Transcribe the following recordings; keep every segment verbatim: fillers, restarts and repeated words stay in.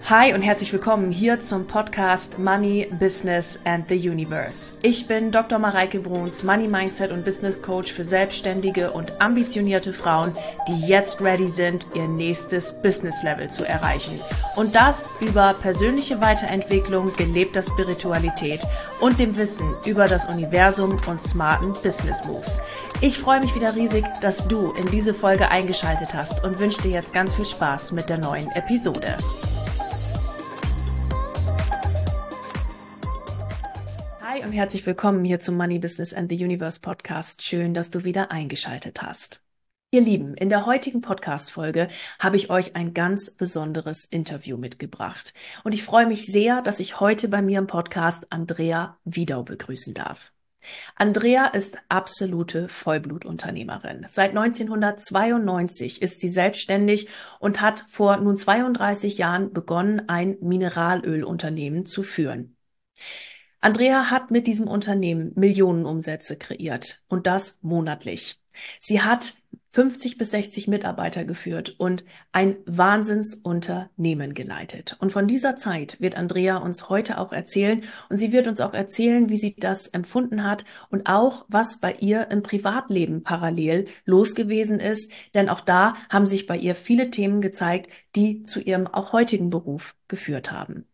Hi und herzlich willkommen hier zum Podcast Money, Business and the Universe. Ich bin Doktor Mareike Bruns, Money Mindset und Business Coach für selbstständige und ambitionierte Frauen, die jetzt ready sind, ihr nächstes Business Level zu erreichen. Und das über persönliche Weiterentwicklung, gelebter Spiritualität und dem Wissen über das Universum und smarten Business Moves. Ich freue mich wieder riesig, dass du in diese Folge eingeschaltet hast und wünsche dir jetzt ganz viel Spaß mit der neuen Episode. Hi und herzlich willkommen hier zum Money, Business and the Universe Podcast. Schön, dass du wieder eingeschaltet hast. Ihr Lieben, in der heutigen Podcast-Folge habe ich euch ein ganz besonderes Interview mitgebracht. Und ich freue mich sehr, dass ich heute bei mir im Podcast Andrea Wiedau begrüßen darf. Andrea ist absolute Vollblutunternehmerin. Seit neunzehnhundertzweiundneunzig ist sie selbstständig und hat vor nun zweiunddreißig Jahren begonnen, ein Mineralölunternehmen zu führen. Andrea hat mit diesem Unternehmen Millionenumsätze kreiert und das monatlich. Sie hat fünfzig bis sechzig Mitarbeiter geführt und ein Wahnsinnsunternehmen geleitet. Und von dieser Zeit wird Andrea uns heute auch erzählen und sie wird uns auch erzählen, wie sie das empfunden hat und auch, was bei ihr im Privatleben parallel los gewesen ist. Denn auch da haben sich bei ihr viele Themen gezeigt, die zu ihrem auch heutigen Beruf geführt haben.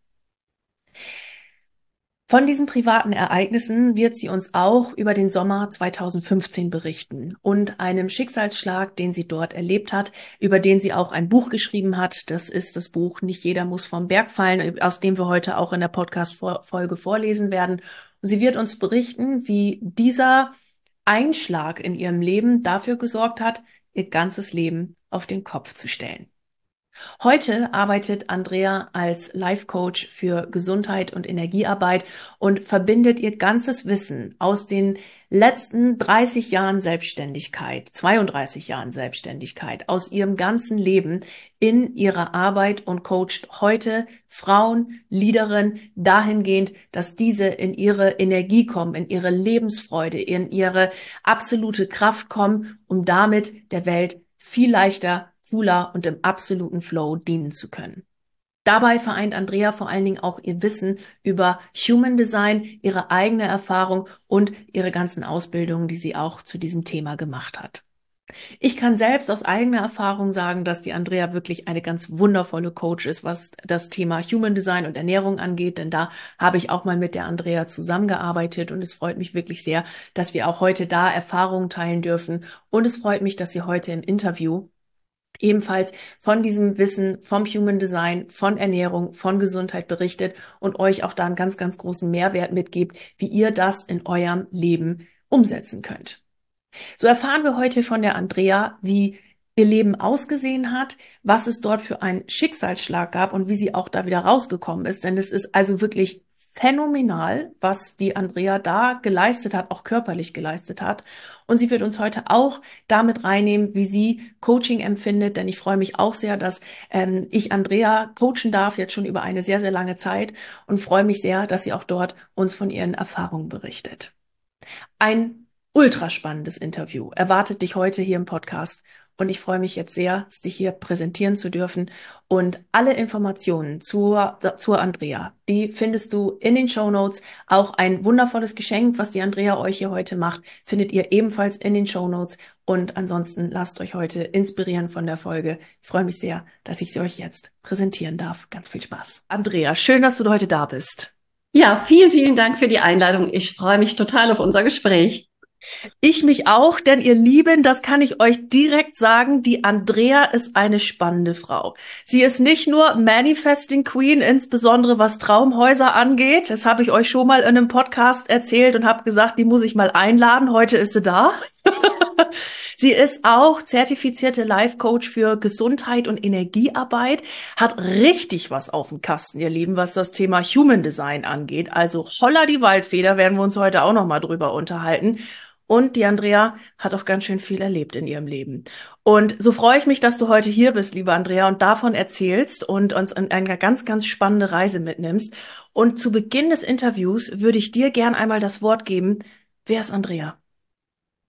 Von diesen privaten Ereignissen wird sie uns auch über den Sommer zweitausendfünfzehn berichten und einem Schicksalsschlag, den sie dort erlebt hat, über den sie auch ein Buch geschrieben hat. Das ist das Buch Nicht jeder muss vom Berg fallen, aus dem wir heute auch in der Podcast-Folge vorlesen werden. Und sie wird uns berichten, wie dieser Einschlag in ihrem Leben dafür gesorgt hat, ihr ganzes Leben auf den Kopf zu stellen. Heute arbeitet Andrea als Life-Coach für Gesundheit und Energiearbeit und verbindet ihr ganzes Wissen aus den letzten dreißig Jahren Selbstständigkeit, zweiunddreißig Jahren Selbstständigkeit, aus ihrem ganzen Leben in ihrer Arbeit und coacht heute Frauen, Leaderinnen dahingehend, dass diese in ihre Energie kommen, in ihre Lebensfreude, in ihre absolute Kraft kommen, um damit der Welt viel leichter, cooler und im absoluten Flow dienen zu können. Dabei vereint Andrea vor allen Dingen auch ihr Wissen über Human Design, ihre eigene Erfahrung und ihre ganzen Ausbildungen, die sie auch zu diesem Thema gemacht hat. Ich kann selbst aus eigener Erfahrung sagen, dass die Andrea wirklich eine ganz wundervolle Coach ist, was das Thema Human Design und Ernährung angeht, denn da habe ich auch mal mit der Andrea zusammengearbeitet und es freut mich wirklich sehr, dass wir auch heute da Erfahrungen teilen dürfen und es freut mich, dass sie heute im Interview ebenfalls von diesem Wissen vom Human Design, von Ernährung, von Gesundheit berichtet und euch auch da einen ganz, ganz großen Mehrwert mitgibt, wie ihr das in eurem Leben umsetzen könnt. So erfahren wir heute von der Andrea, wie ihr Leben ausgesehen hat, was es dort für einen Schicksalsschlag gab und wie sie auch da wieder rausgekommen ist. Denn es ist also wirklich phänomenal, was die Andrea da geleistet hat, auch körperlich geleistet hat. Und sie wird uns heute auch damit reinnehmen, wie sie Coaching empfindet, denn ich freue mich auch sehr, dass ähm, ich Andrea coachen darf, jetzt schon über eine sehr, sehr lange Zeit und freue mich sehr, dass sie auch dort uns von ihren Erfahrungen berichtet. Ein ultra spannendes Interview erwartet dich heute hier im Podcast. Und ich freue mich jetzt sehr, dich hier präsentieren zu dürfen. Und alle Informationen zur, zur Andrea, die findest du in den Shownotes. Auch ein wundervolles Geschenk, was die Andrea euch hier heute macht, findet ihr ebenfalls in den Shownotes. Und ansonsten lasst euch heute inspirieren von der Folge. Ich freue mich sehr, dass ich sie euch jetzt präsentieren darf. Ganz viel Spaß. Andrea, schön, dass du heute da bist. Ja, vielen, vielen Dank für die Einladung. Ich freue mich total auf unser Gespräch. Ich mich auch, denn ihr Lieben, das kann ich euch direkt sagen, die Andrea ist eine spannende Frau. Sie ist nicht nur Manifesting Queen, insbesondere was Traumhäuser angeht. Das habe ich euch schon mal in einem Podcast erzählt und habe gesagt, die muss ich mal einladen. Heute ist sie da. Sie ist auch zertifizierte Life-Coach für Gesundheit und Energiearbeit, hat richtig was auf dem Kasten, ihr Lieben, was das Thema Human Design angeht. Also holla die Waldfeder, werden wir uns heute auch noch mal drüber unterhalten. Und die Andrea hat auch ganz schön viel erlebt in ihrem Leben. Und so freue ich mich, dass du heute hier bist, liebe Andrea, und davon erzählst und uns in eine ganz, ganz spannende Reise mitnimmst. Und zu Beginn des Interviews würde ich dir gern einmal das Wort geben. Wer ist Andrea?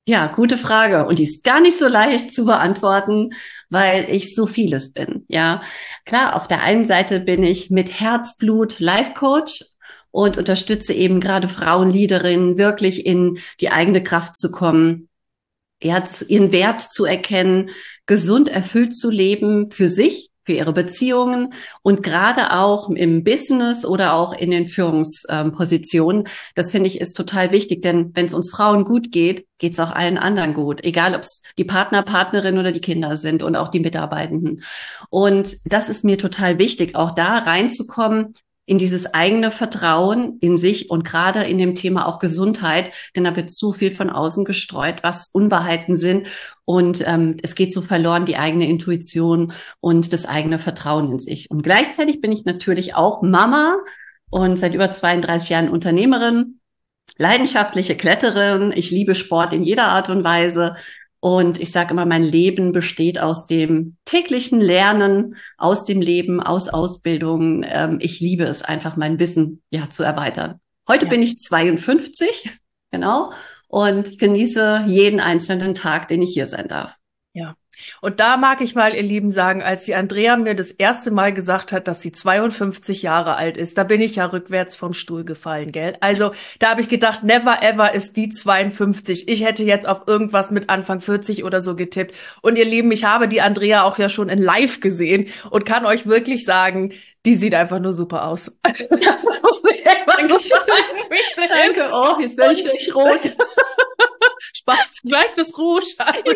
Ja, gute Frage. Und die ist gar nicht so leicht zu beantworten, weil ich so vieles bin. Ja, klar, auf der einen Seite bin ich mit Herzblut Life Coach und unterstütze eben gerade Frauenleaderinnen wirklich in die eigene Kraft zu kommen, ja, ihren Wert zu erkennen, gesund erfüllt zu leben für sich, für ihre Beziehungen und gerade auch im Business oder auch in den Führungspositionen. Das finde ich ist total wichtig, denn wenn es uns Frauen gut geht, geht es auch allen anderen gut, egal ob es die Partner, Partnerin oder die Kinder sind und auch die Mitarbeitenden. Und das ist mir total wichtig, auch da reinzukommen, in dieses eigene Vertrauen in sich und gerade in dem Thema auch Gesundheit, denn da wird zu viel von außen gestreut, was Unwahrheiten sind und ähm, es geht so verloren die eigene Intuition und das eigene Vertrauen in sich. Und gleichzeitig bin ich natürlich auch Mama und seit über zweiunddreißig Jahren Unternehmerin, leidenschaftliche Kletterin. Ich liebe Sport in jeder Art und Weise. Und ich sage immer, mein Leben besteht aus dem täglichen Lernen, aus dem Leben, aus Ausbildung. Ähm, ich liebe es einfach, mein Wissen ja zu erweitern. Heute Ja. bin ich zweiundfünfzig, genau, und genieße jeden einzelnen Tag, den ich hier sein darf. Ja. Und da mag ich mal, ihr Lieben, sagen, als die Andrea mir das erste Mal gesagt hat, dass sie zweiundfünfzig Jahre alt ist, da bin ich ja rückwärts vom Stuhl gefallen, gell? Also da habe ich gedacht, never ever ist die zweiundfünfzig. Ich hätte jetzt auf irgendwas mit Anfang vierzig oder so getippt. Und ihr Lieben, ich habe die Andrea auch ja schon in live gesehen und kann euch wirklich sagen, die sieht einfach nur super aus. Also, das muss ich einfach nur sagen, wie sie Danke, oh, jetzt werde ich gleich rot. Spaß gleich das Rouge.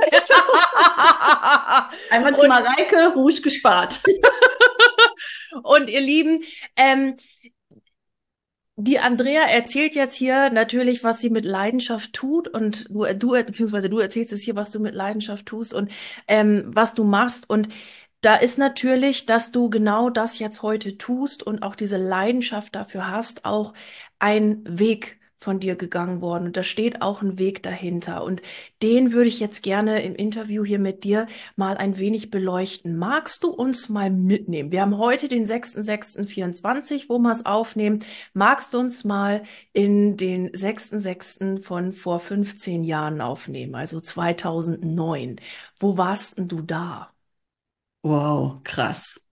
Einmal zu Mareike, Rouge gespart. Und ihr Lieben, ähm, die Andrea erzählt jetzt hier natürlich, was sie mit Leidenschaft tut und du, du beziehungsweise du erzählst es hier, was du mit Leidenschaft tust und ähm, was du machst. Und da ist natürlich, dass du genau das jetzt heute tust und auch diese Leidenschaft dafür hast, auch ein Weg von dir gegangen worden. Und da steht auch ein Weg dahinter. Und den würde ich jetzt gerne im Interview hier mit dir mal ein wenig beleuchten. Magst du uns mal mitnehmen? Wir haben heute den sechster sechster vierundzwanzig, wo wir es aufnehmen. Magst du uns mal in den sechster sechster von vor fünfzehn Jahren aufnehmen, also zweitausendneun? Wo warst denn du da? Wow, krass.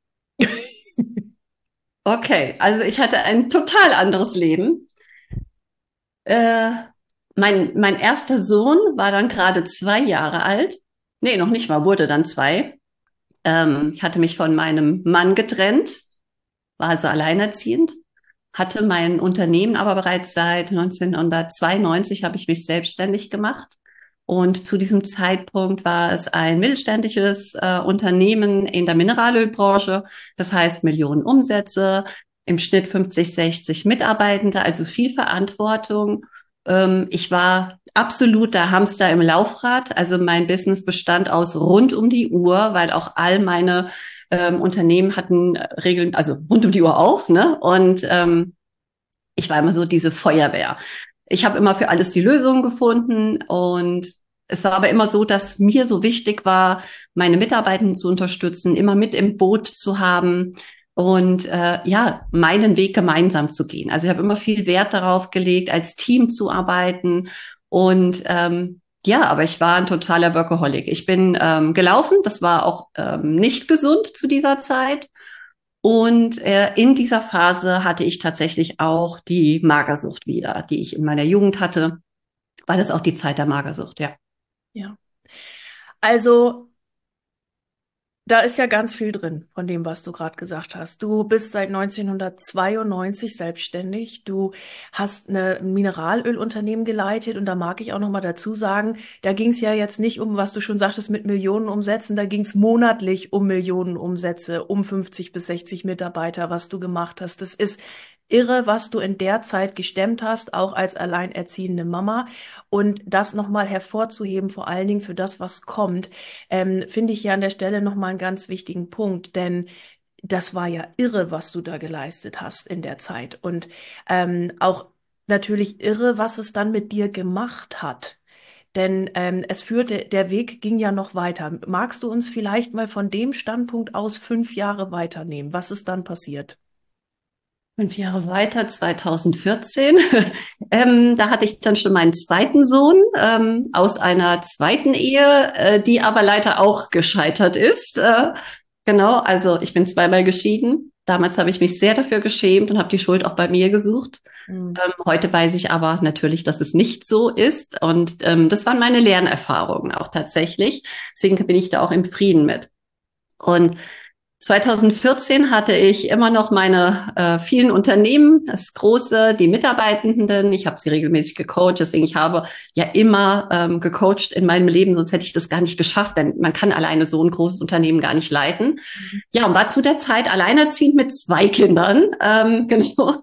Okay, also ich hatte ein total anderes Leben. Äh, mein, mein erster Sohn war dann gerade zwei Jahre alt. Nee, noch nicht mal, wurde dann zwei. Ähm, ich hatte mich von meinem Mann getrennt, war also alleinerziehend, hatte mein Unternehmen aber bereits seit neunzehnhundertzweiundneunzig habe ich mich selbstständig gemacht. Und zu diesem Zeitpunkt war es ein mittelständisches äh, Unternehmen in der Mineralölbranche. Das heißt Millionen Umsätze, im Schnitt fünfzig, sechzig Mitarbeitende, also viel Verantwortung. Ähm, ich war absoluter Hamster im Laufrad. Also mein Business bestand aus rund um die Uhr, weil auch all meine ähm, Unternehmen hatten Regeln, also rund um die Uhr auf, ne? Und ähm, ich war immer so diese Feuerwehr. Ich habe immer für alles die Lösung gefunden und es war aber immer so, dass mir so wichtig war, meine Mitarbeitenden zu unterstützen, immer mit im Boot zu haben und äh, ja, meinen Weg gemeinsam zu gehen. Also ich habe immer viel Wert darauf gelegt, als Team zu arbeiten und ähm, ja, aber ich war ein totaler Workaholic. Ich bin ähm, gelaufen, das war auch ähm, nicht gesund zu dieser Zeit. Und äh, in dieser Phase hatte ich tatsächlich auch die Magersucht wieder, die ich in meiner Jugend hatte. War das auch die Zeit der Magersucht, ja. Ja. Also, da ist ja ganz viel drin von dem, was du gerade gesagt hast. Du bist seit neunzehnhundertzweiundneunzig selbstständig. Du hast eine ein Mineralölunternehmen geleitet und da mag ich auch noch mal dazu sagen, da ging es ja jetzt nicht um, was du schon sagtest, mit Millionen Umsätzen, da ging es monatlich um Millionen Umsätze, um fünfzig bis sechzig Mitarbeiter, was du gemacht hast. Das ist irre, was du in der Zeit gestemmt hast, auch als alleinerziehende Mama. Und das nochmal hervorzuheben, vor allen Dingen für das, was kommt, ähm, finde ich ja an der Stelle nochmal einen ganz wichtigen Punkt, denn das war ja irre, was du da geleistet hast in der Zeit. Und ähm, auch natürlich irre, was es dann mit dir gemacht hat. Denn ähm, es führte, der Weg ging ja noch weiter. Magst du uns vielleicht mal von dem Standpunkt aus fünf Jahre weiternehmen? Was ist dann passiert? Fünf Jahre weiter, zweitausendvierzehn, ähm, da hatte ich dann schon meinen zweiten Sohn ähm, aus einer zweiten Ehe, äh, die aber leider auch gescheitert ist. Äh, genau, also ich bin zweimal geschieden. Damals habe ich mich sehr dafür geschämt und habe die Schuld auch bei mir gesucht. Mhm. Ähm, heute weiß ich aber natürlich, dass es nicht so ist. Und ähm, das waren meine Lernerfahrungen auch tatsächlich. Deswegen bin ich da auch im Frieden mit. Und zweitausendvierzehn hatte ich immer noch meine äh, vielen Unternehmen, das große, die Mitarbeitenden. Ich habe sie regelmäßig gecoacht, deswegen ich habe ja immer ähm, gecoacht in meinem Leben, sonst hätte ich das gar nicht geschafft, denn man kann alleine so ein großes Unternehmen gar nicht leiten. Ja, und war zu der Zeit alleinerziehend mit zwei Kindern, ähm, genau.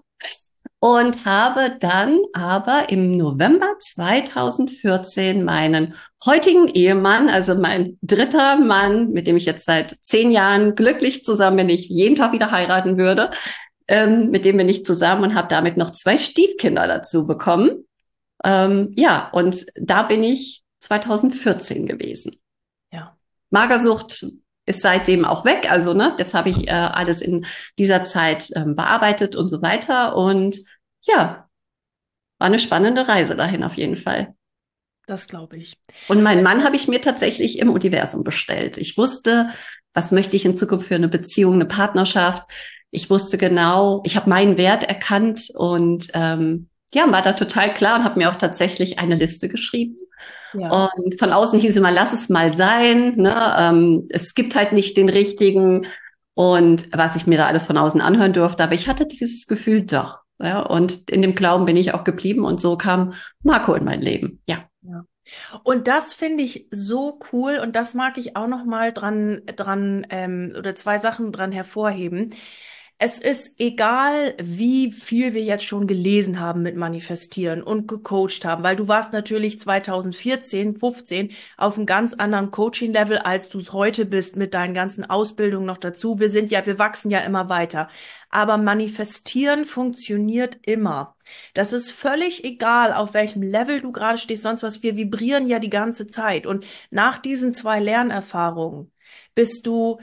Und habe dann aber im November zweitausendvierzehn meinen heutigen Ehemann, also mein dritter Mann, mit dem ich jetzt seit zehn Jahren glücklich zusammen bin, ich jeden Tag wieder heiraten würde, ähm, mit dem bin ich zusammen und habe damit noch zwei Stiefkinder dazu bekommen. Ähm, ja, und da bin ich zweitausendvierzehn gewesen. Ja. Magersucht ist seitdem auch weg, also ne, das habe ich äh, alles in dieser Zeit ähm, bearbeitet und so weiter. Und ja, war eine spannende Reise dahin auf jeden Fall. Das glaube ich. Und meinen Mann habe ich mir tatsächlich im Universum bestellt. Ich wusste, was möchte ich in Zukunft für eine Beziehung, eine Partnerschaft. Ich wusste genau, ich habe meinen Wert erkannt und ähm, ja, war da total klar und habe mir auch tatsächlich eine Liste geschrieben. Ja. Und von außen hieß immer, lass es mal sein. Ne? Ähm, es gibt halt nicht den richtigen und was ich mir da alles von außen anhören durfte. Aber ich hatte dieses Gefühl doch. Ja? Und in dem Glauben bin ich auch geblieben und so kam Marco in mein Leben. Ja. Ja. Und das finde ich so cool und das mag ich auch noch mal dran, dran ähm, oder zwei Sachen dran hervorheben. Es ist egal, wie viel wir jetzt schon gelesen haben mit Manifestieren und gecoacht haben, weil du warst natürlich zweitausendvierzehn, fünfzehn auf einem ganz anderen Coaching-Level, als du es heute bist mit deinen ganzen Ausbildungen noch dazu. Wir sind ja, wir wachsen ja immer weiter. Aber Manifestieren funktioniert immer. Das ist völlig egal, auf welchem Level du gerade stehst, sonst was. Wir vibrieren ja die ganze Zeit. Und nach diesen zwei Lernerfahrungen bist du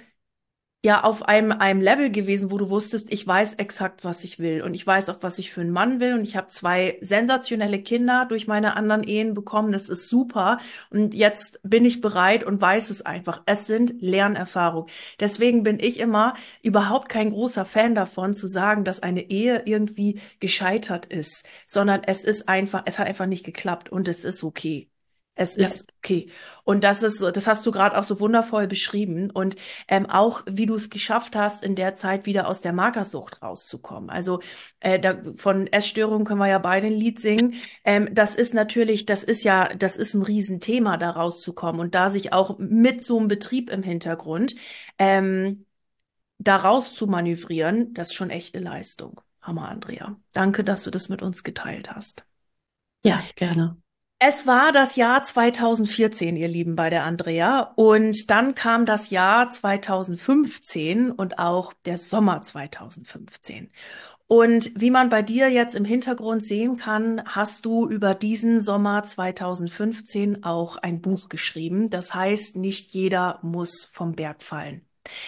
ja auf einem, einem Level gewesen, wo du wusstest, ich weiß exakt, was ich will. Und ich weiß auch, was ich für einen Mann will. Und ich habe zwei sensationelle Kinder durch meine anderen Ehen bekommen. Das ist super. Und jetzt bin ich bereit und weiß es einfach. Es sind Lernerfahrungen. Deswegen bin ich immer überhaupt kein großer Fan davon, zu sagen, dass eine Ehe irgendwie gescheitert ist, sondern es ist einfach, es hat einfach nicht geklappt und es ist okay. Es Ja. ist okay. Und das ist so, das hast du gerade auch so wundervoll beschrieben. Und ähm, auch, wie du es geschafft hast, in der Zeit wieder aus der Magersucht rauszukommen. Also äh, da, von Essstörungen können wir ja beide ein Lied singen. Ähm, das ist natürlich, das ist ja, das ist ein Riesenthema, da rauszukommen. Und da sich auch mit so einem Betrieb im Hintergrund ähm, da raus zu manövrieren, das ist schon echt eine Leistung. Hammer, Andrea. Danke, dass du das mit uns geteilt hast. Ja, gerne. Es war das Jahr zweitausendvierzehn, ihr Lieben, bei der Andrea. Und dann kam das Jahr zweitausendfünfzehn und auch der Sommer zweitausendfünfzehn. Und wie man bei dir jetzt im Hintergrund sehen kann, hast du über diesen Sommer zweitausendfünfzehn auch ein Buch geschrieben. Das heißt, nicht jeder muss vom Berg fallen.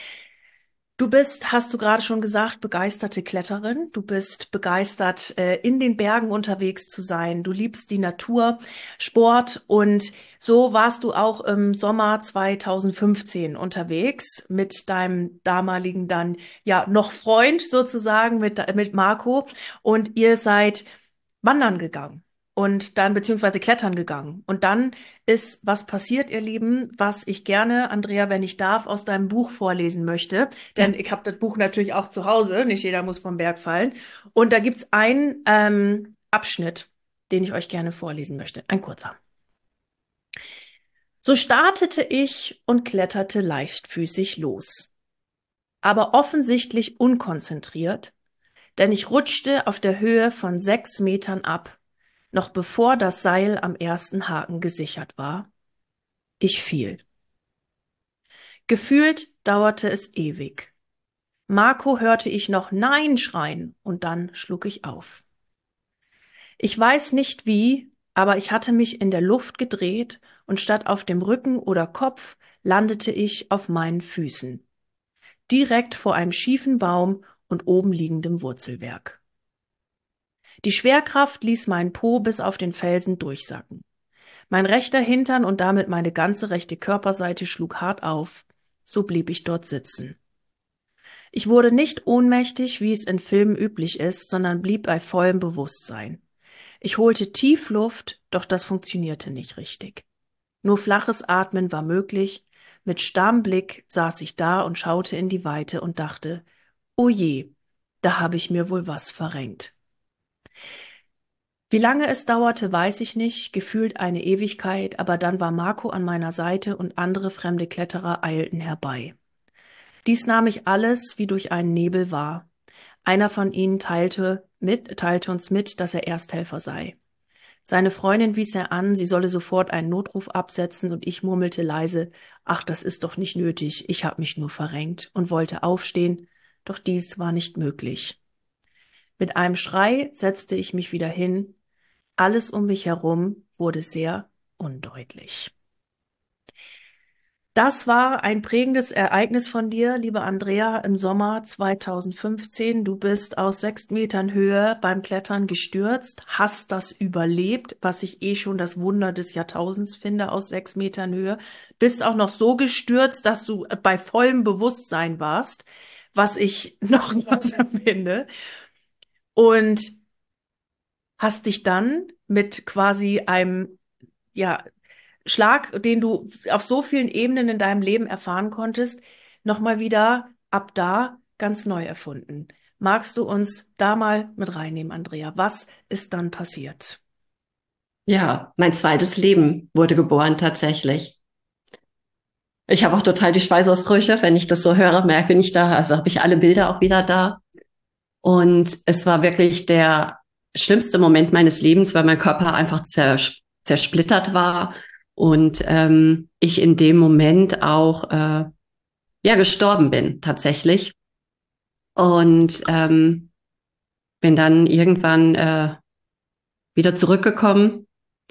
Du bist, hast du gerade schon gesagt, begeisterte Kletterin. Du bist begeistert, äh, in den Bergen unterwegs zu sein. Du liebst die Natur, Sport und so warst du auch im Sommer zweitausendfünfzehn unterwegs mit deinem damaligen dann ja noch Freund sozusagen mit mit Marco und ihr seid wandern gegangen. Und dann, beziehungsweise klettern gegangen. Und dann ist was passiert, ihr Lieben, was ich gerne, Andrea, wenn ich darf, aus deinem Buch vorlesen möchte. Denn Ja. ich habe das Buch natürlich auch zu Hause. Nicht jeder muss vom Berg fallen. Und da gibt's einen ähm, Abschnitt, den ich euch gerne vorlesen möchte. Ein kurzer. So startete ich und kletterte leichtfüßig los. Aber offensichtlich unkonzentriert, denn ich rutschte auf der Höhe von sechs Metern ab, noch bevor das Seil am ersten Haken gesichert war. Ich fiel. Gefühlt dauerte es ewig. Marco hörte ich noch Nein schreien und dann schlug ich auf. Ich weiß nicht wie, aber ich hatte mich in der Luft gedreht und statt auf dem Rücken oder Kopf landete ich auf meinen Füßen. Direkt vor einem schiefen Baum und oben liegendem Wurzelwerk. Die Schwerkraft ließ meinen Po bis auf den Felsen durchsacken. Mein rechter Hintern und damit meine ganze rechte Körperseite schlug hart auf. So blieb ich dort sitzen. Ich wurde nicht ohnmächtig, wie es in Filmen üblich ist, sondern blieb bei vollem Bewusstsein. Ich holte tief Luft, doch das funktionierte nicht richtig. Nur flaches Atmen war möglich. Mit starrem Blick saß ich da und schaute in die Weite und dachte, oh je, da habe ich mir wohl was verrenkt. Wie lange es dauerte, weiß ich nicht, gefühlt eine Ewigkeit, aber dann war Marco an meiner Seite und andere fremde Kletterer eilten herbei. Dies nahm ich alles wie durch einen Nebel wahr. Einer von ihnen teilte mit, teilte uns mit, dass er Ersthelfer sei. Seine Freundin wies er an, sie solle sofort einen Notruf absetzen und ich murmelte leise, ach, das ist doch nicht nötig, ich habe mich nur verrenkt und wollte aufstehen, doch dies war nicht möglich. Mit einem Schrei setzte ich mich wieder hin. Alles um mich herum wurde sehr undeutlich. Das war ein prägendes Ereignis von dir, liebe Andrea, im Sommer zweitausendfünfzehn. Du bist aus sechs Metern Höhe beim Klettern gestürzt, hast das überlebt, was ich eh schon das Wunder des Jahrtausends finde, aus sechs Metern Höhe. Bist auch noch so gestürzt, dass du bei vollem Bewusstsein warst, was ich noch krasser finde. Und hast dich dann mit quasi einem, ja, Schlag, den du auf so vielen Ebenen in deinem Leben erfahren konntest, nochmal wieder ab da ganz neu erfunden. Magst du uns da mal mit reinnehmen, Andrea? Was ist dann passiert? Ja, mein zweites Leben wurde geboren tatsächlich. Ich habe auch total die Schweißausbrüche, wenn ich das so höre, merke, bin ich da, also habe ich alle Bilder auch wieder da. Und es war wirklich der schlimmste Moment meines Lebens, weil mein Körper einfach zers zersplittert war und ähm, ich in dem Moment auch äh, ja gestorben bin tatsächlich. Und ähm, bin dann irgendwann äh, wieder zurückgekommen.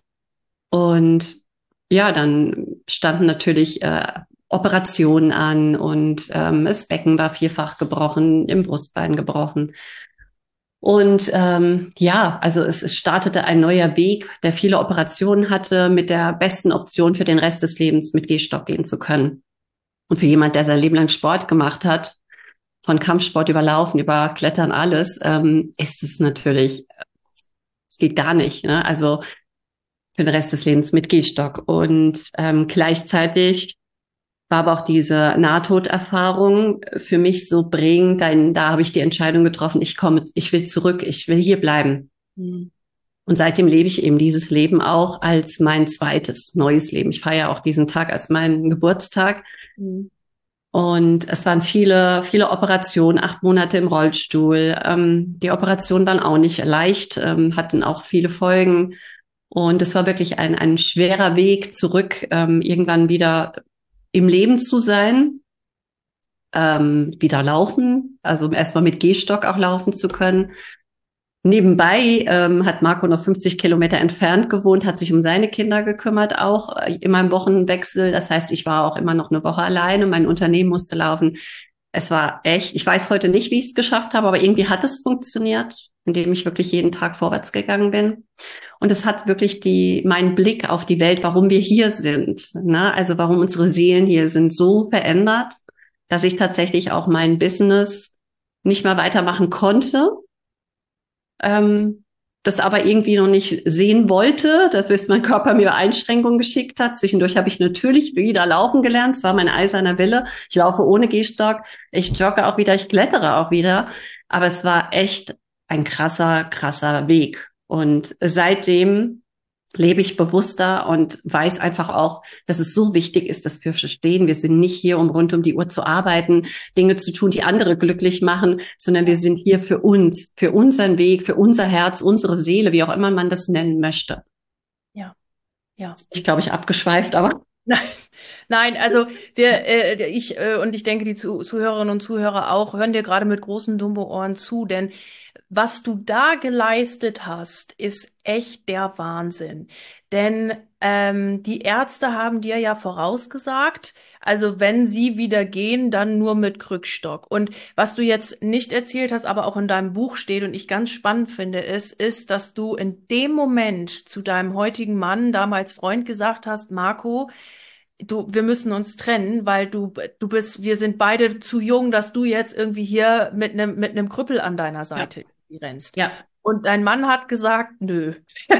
Und ja, dann standen natürlich äh, Operationen an und ähm, das Becken war vierfach gebrochen, im Brustbein gebrochen. Und ähm, ja, also es, es startete ein neuer Weg, der viele Operationen hatte, mit der besten Option für den Rest des Lebens mit Gehstock gehen zu können. Und für jemand, der sein Leben lang Sport gemacht hat, von Kampfsport über Laufen, über Klettern, alles, ähm, ist es natürlich, es geht gar nicht. Ne? Also für den Rest des Lebens mit Gehstock. Und ähm, gleichzeitig war aber auch diese Nahtoderfahrung für mich so prägend. Dann, da habe ich die Entscheidung getroffen, ich komme, ich will zurück, ich will hier bleiben. Mhm. Und seitdem lebe ich eben dieses Leben auch als mein zweites neues Leben. Ich feiere auch diesen Tag als meinen Geburtstag. Mhm. Und es waren viele, viele Operationen, acht Monate im Rollstuhl. Ähm, die Operationen waren auch nicht leicht, ähm, hatten auch viele Folgen. Und es war wirklich ein, ein schwerer Weg zurück, ähm, irgendwann wieder im Leben zu sein, ähm, wieder laufen, also erstmal mit Gehstock auch laufen zu können. Nebenbei ähm, hat Marco noch fünfzig Kilometer entfernt gewohnt, hat sich um seine Kinder gekümmert, auch äh, in meinem Wochenwechsel. Das heißt, ich war auch immer noch eine Woche alleine, mein Unternehmen musste laufen. Es war echt, ich weiß heute nicht, wie ich es geschafft habe, aber irgendwie hat es funktioniert, indem ich wirklich jeden Tag vorwärts gegangen bin. Und es hat wirklich die, meinen Blick auf die Welt, warum wir hier sind, ne? Also warum unsere Seelen hier sind, so verändert, dass ich tatsächlich auch mein Business nicht mehr weitermachen konnte, ähm, das aber irgendwie noch nicht sehen wollte, dass mein Körper mir Einschränkungen geschickt hat. Zwischendurch habe ich natürlich wieder laufen gelernt, es war mein eiserner Wille. Ich laufe ohne Gehstock, ich jogge auch wieder, ich klettere auch wieder, aber es war echt ein krasser, krasser Weg. Und seitdem lebe ich bewusster und weiß einfach auch, dass es so wichtig ist, dass wir verstehen, wir sind nicht hier, um rund um die Uhr zu arbeiten, Dinge zu tun, die andere glücklich machen, sondern wir sind hier für uns, für unseren Weg, für unser Herz, unsere Seele, wie auch immer man das nennen möchte. Ja, ja. Ich glaube, ich abgeschweift, aber... Nein, nein, also wir, äh, ich äh, und ich denke, die Zuh Zuhörerinnen und Zuhörer auch, hören dir gerade mit großen Dumbo-Ohren zu, denn was du da geleistet hast, ist echt der Wahnsinn. Denn ähm, die Ärzte haben dir ja vorausgesagt, Also wenn sie wieder gehen, dann nur mit Krückstock. Und was du jetzt nicht erzählt hast, aber auch in deinem Buch steht und ich ganz spannend finde, ist, ist, dass du in dem Moment zu deinem heutigen Mann, damals Freund, gesagt hast, Marco, du, wir müssen uns trennen, weil du, du bist, wir sind beide zu jung, dass du jetzt irgendwie hier mit einem, mit einem Krüppel an deiner Ja, Seite rennst. ja, Und dein Mann hat gesagt, nö.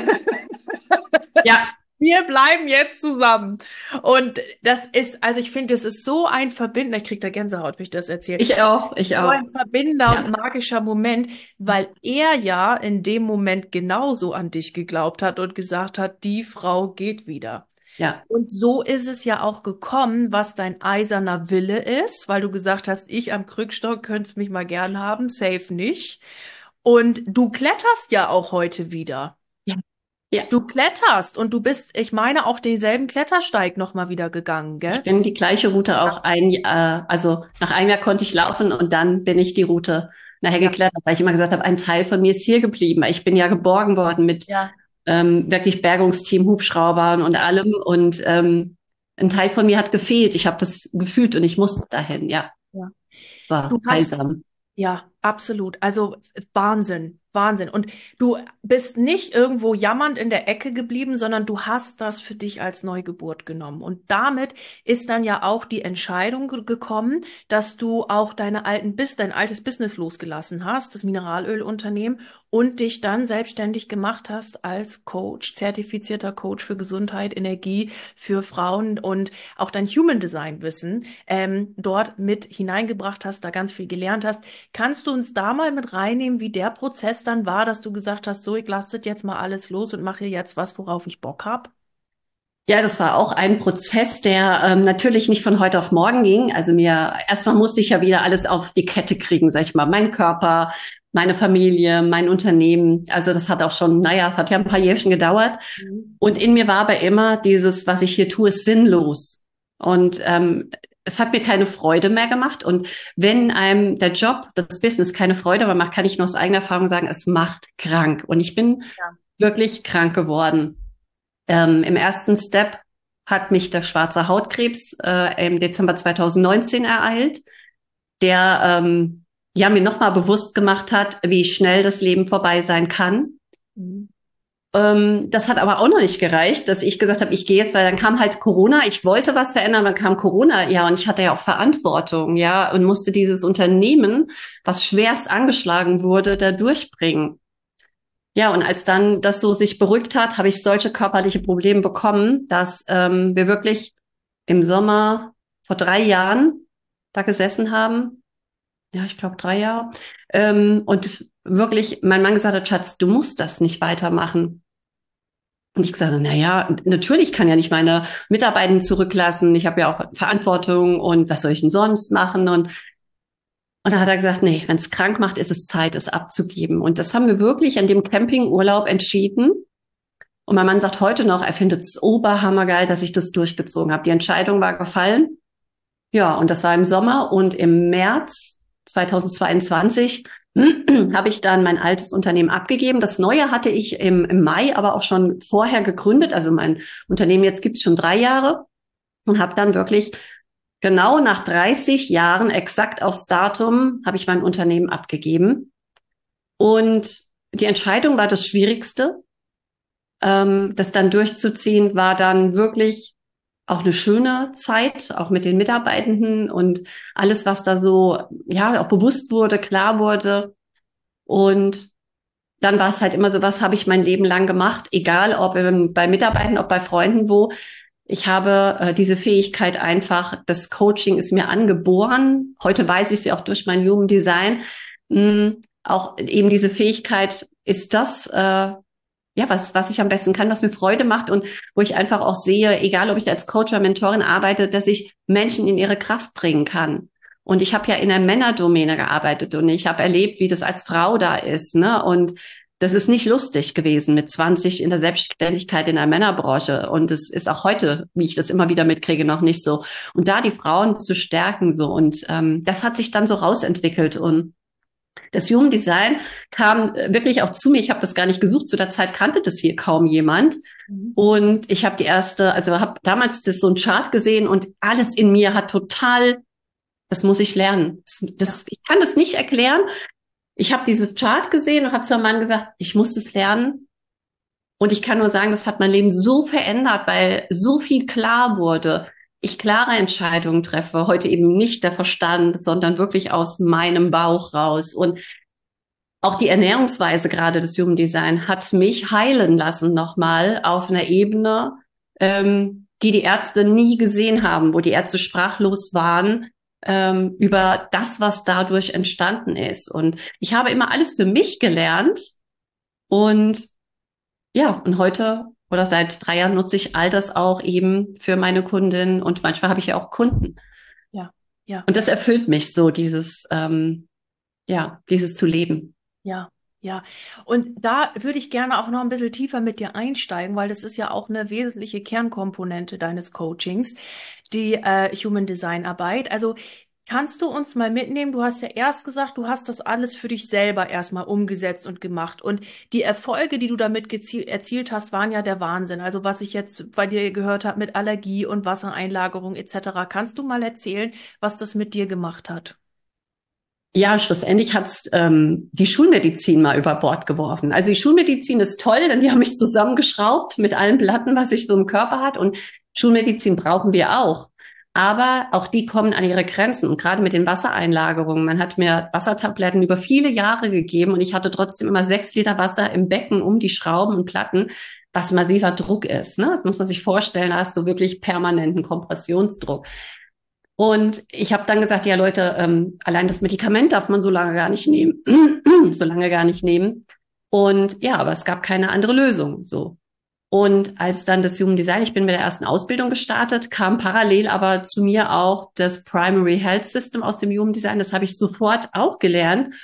ja, Wir bleiben jetzt zusammen. Und das ist, also ich finde, das ist so ein Verbindender, ich krieg da Gänsehaut, wenn ich das erzähle, ich auch, ich so auch. ein verbindender und Ja, magischer Moment, weil er ja in dem Moment genauso an dich geglaubt hat und gesagt hat, die Frau geht wieder. ja, Und so ist es ja auch gekommen, was dein eiserner Wille ist, weil du gesagt hast, ich am Krückstock könntest mich mal gern haben, safe nicht. Und du kletterst ja auch heute wieder. ja, ja. Du kletterst und du bist, ich meine, auch denselben Klettersteig noch mal wieder gegangen, Ich gell? bin die gleiche Route auch ein, äh, also nach einem Jahr konnte ich laufen und dann bin ich die Route nachher Ja, geklettert, weil ich immer gesagt habe, ein Teil von mir ist hier geblieben. Ich bin ja geborgen worden mit ja, ähm, wirklich Bergungsteam, Hubschraubern und allem und ähm, ein Teil von mir hat gefehlt. Ich habe das gefühlt und ich musste dahin. Ja, ja. Du war hast heilsam. Ja, absolut. Also Wahnsinn, Wahnsinn. Und du bist nicht irgendwo jammernd in der Ecke geblieben, sondern du hast das für dich als Neugeburt genommen. Und damit ist dann ja auch die Entscheidung ge- gekommen, dass du auch deine alten Bis dein altes Business losgelassen hast, das Mineralölunternehmen, und dich dann selbstständig gemacht hast als Coach, zertifizierter Coach für Gesundheit, Energie für Frauen und auch dein Human Design Wissen ähm, dort mit hineingebracht hast, da ganz viel gelernt hast. Kannst du uns da mal mit reinnehmen, wie der Prozess dann war, dass du gesagt hast, so, ich lasse das jetzt mal alles los und mache jetzt was, worauf ich Bock hab? Ja, das war auch ein Prozess, der ähm, natürlich nicht von heute auf morgen ging. Also mir, erstmal musste ich ja wieder alles auf die Kette kriegen, sag ich mal. Mein Körper, meine Familie, mein Unternehmen. Also das hat auch schon, naja, es hat ja ein paar Jährchen gedauert. Mhm. Und in mir war aber immer dieses, was ich hier tue, ist sinnlos. Und ähm, es hat mir keine Freude mehr gemacht. Und wenn einem der Job, das Business keine Freude mehr macht, kann ich nur aus eigener Erfahrung sagen, es macht krank. Und ich bin Ja. wirklich krank geworden. Ähm, im ersten Step hat mich der schwarze Hautkrebs äh, im Dezember zweitausendneunzehn ereilt, der ähm, ja mir nochmal bewusst gemacht hat, wie schnell das Leben vorbei sein kann. Mhm. Ähm, das hat aber auch noch nicht gereicht, dass ich gesagt habe, ich gehe jetzt, weil dann kam halt Corona. Ich wollte was verändern, dann kam Corona, ja, und ich hatte ja auch Verantwortung, ja, und musste dieses Unternehmen, was schwerst angeschlagen wurde, da durchbringen. Ja, und als dann das so sich beruhigt hat, habe ich solche körperliche Probleme bekommen, dass ähm, wir wirklich im Sommer vor drei Jahren da gesessen haben. Ja, ich glaube drei Jahre. Ähm, und wirklich mein Mann gesagt hat, Schatz, du musst das nicht weitermachen. Und ich gesagt habe, na ja, natürlich kann ja nicht meine Mitarbeiter zurücklassen. Ich habe ja auch Verantwortung und was soll ich denn sonst machen? Und und da hat er gesagt, nee, wenn es krank macht, ist es Zeit, es abzugeben. Und das haben wir wirklich an dem Campingurlaub entschieden. Und mein Mann sagt heute noch, er findet es oberhammergeil, dass ich das durchgezogen habe. Die Entscheidung war gefallen. Ja, und das war im Sommer. Und im März zweitausendzweiundzwanzig habe ich dann mein altes Unternehmen abgegeben. Das neue hatte ich im, im Mai, aber auch schon vorher gegründet. Also mein Unternehmen jetzt gibt's schon drei Jahre und habe dann wirklich genau nach dreißig Jahren, exakt aufs Datum, habe ich mein Unternehmen abgegeben. Und die Entscheidung war das Schwierigste. Ähm, das dann durchzuziehen, war dann wirklich auch eine schöne Zeit, auch mit den Mitarbeitenden und alles, was da so, ja, auch bewusst wurde, klar wurde. Und dann war es halt immer so, was habe ich mein Leben lang gemacht, egal ob ähm, bei Mitarbeitern, ob bei Freunden, wo. Ich habe äh, diese Fähigkeit einfach, das Coaching ist mir angeboren. Heute weiß ich sie auch durch mein Human Design. Mh, auch eben diese Fähigkeit ist das, äh, ja, was, was ich am besten kann, was mir Freude macht und wo ich einfach auch sehe, egal ob ich als Coach oder Mentorin arbeite, dass ich Menschen in ihre Kraft bringen kann. Und ich habe ja in der Männerdomäne gearbeitet und ich habe erlebt, wie das als Frau da ist, ne? Und das ist nicht lustig gewesen mit zwanzig in der Selbstständigkeit in der Männerbranche. Und es ist auch heute, wie ich das immer wieder mitkriege, noch nicht so. Und da die Frauen zu stärken so. Und ähm, das hat sich dann so rausentwickelt. Und Das Human Design kam wirklich auch zu mir. Ich habe das gar nicht gesucht. Zu der Zeit kannte das hier kaum jemand. Mhm. Und ich habe die erste, also habe damals das, so ein Chart gesehen und alles in mir hat total, das muss ich lernen. Das, das, ja. Ich kann das nicht erklären. Ich habe dieses Chart gesehen und habe zu meinem Mann gesagt, ich muss das lernen. Und ich kann nur sagen, das hat mein Leben so verändert, weil so viel klar wurde. Ich klare Entscheidungen treffe, heute eben nicht der Verstand, sondern wirklich aus meinem Bauch raus. Und auch die Ernährungsweise gerade des Human Design hat mich heilen lassen nochmal auf einer Ebene, ähm, die die Ärzte nie gesehen haben, wo die Ärzte sprachlos waren ähm, über das, was dadurch entstanden ist. Und ich habe immer alles für mich gelernt und ja, und heute oder seit drei Jahren nutze ich all das auch eben für meine Kundin und manchmal habe ich ja auch Kunden. Ja, ja. Und das erfüllt mich so, dieses, ähm, ja, dieses zu leben. Ja, ja. Und da würde ich gerne auch noch ein bisschen tiefer mit dir einsteigen, weil das ist ja auch eine wesentliche Kernkomponente deines Coachings, die äh, Human Design Arbeit. Also kannst du uns mal mitnehmen? Du hast ja erst gesagt, du hast das alles für dich selber erstmal umgesetzt und gemacht. Und die Erfolge, die du damit erzielt hast, waren ja der Wahnsinn. Also was ich jetzt bei dir gehört habe mit Allergie und Wassereinlagerung et cetera. Kannst du mal erzählen, was das mit dir gemacht hat? Ja, schlussendlich hat's ähm, die Schulmedizin mal über Bord geworfen. Also die Schulmedizin ist toll, denn die haben mich zusammengeschraubt mit allen Platten, was ich so im Körper hat. Und Schulmedizin brauchen wir auch. Aber auch die kommen an ihre Grenzen. Und gerade mit den Wassereinlagerungen. Man hat mir Wassertabletten über viele Jahre gegeben und ich hatte trotzdem immer sechs Liter Wasser im Becken um die Schrauben und Platten, was massiver Druck ist. Ne? Das muss man sich vorstellen. Da hast du wirklich permanenten Kompressionsdruck. Und ich habe dann gesagt, ja Leute, ähm, allein das Medikament darf man so lange gar nicht nehmen, so lange gar nicht nehmen. Und ja, aber es gab keine andere Lösung. So. Und als dann das Human Design, ich bin mit der ersten Ausbildung gestartet, kam parallel aber zu mir auch das Primary Health System aus dem Human Design. Das habe ich sofort auch gelernt.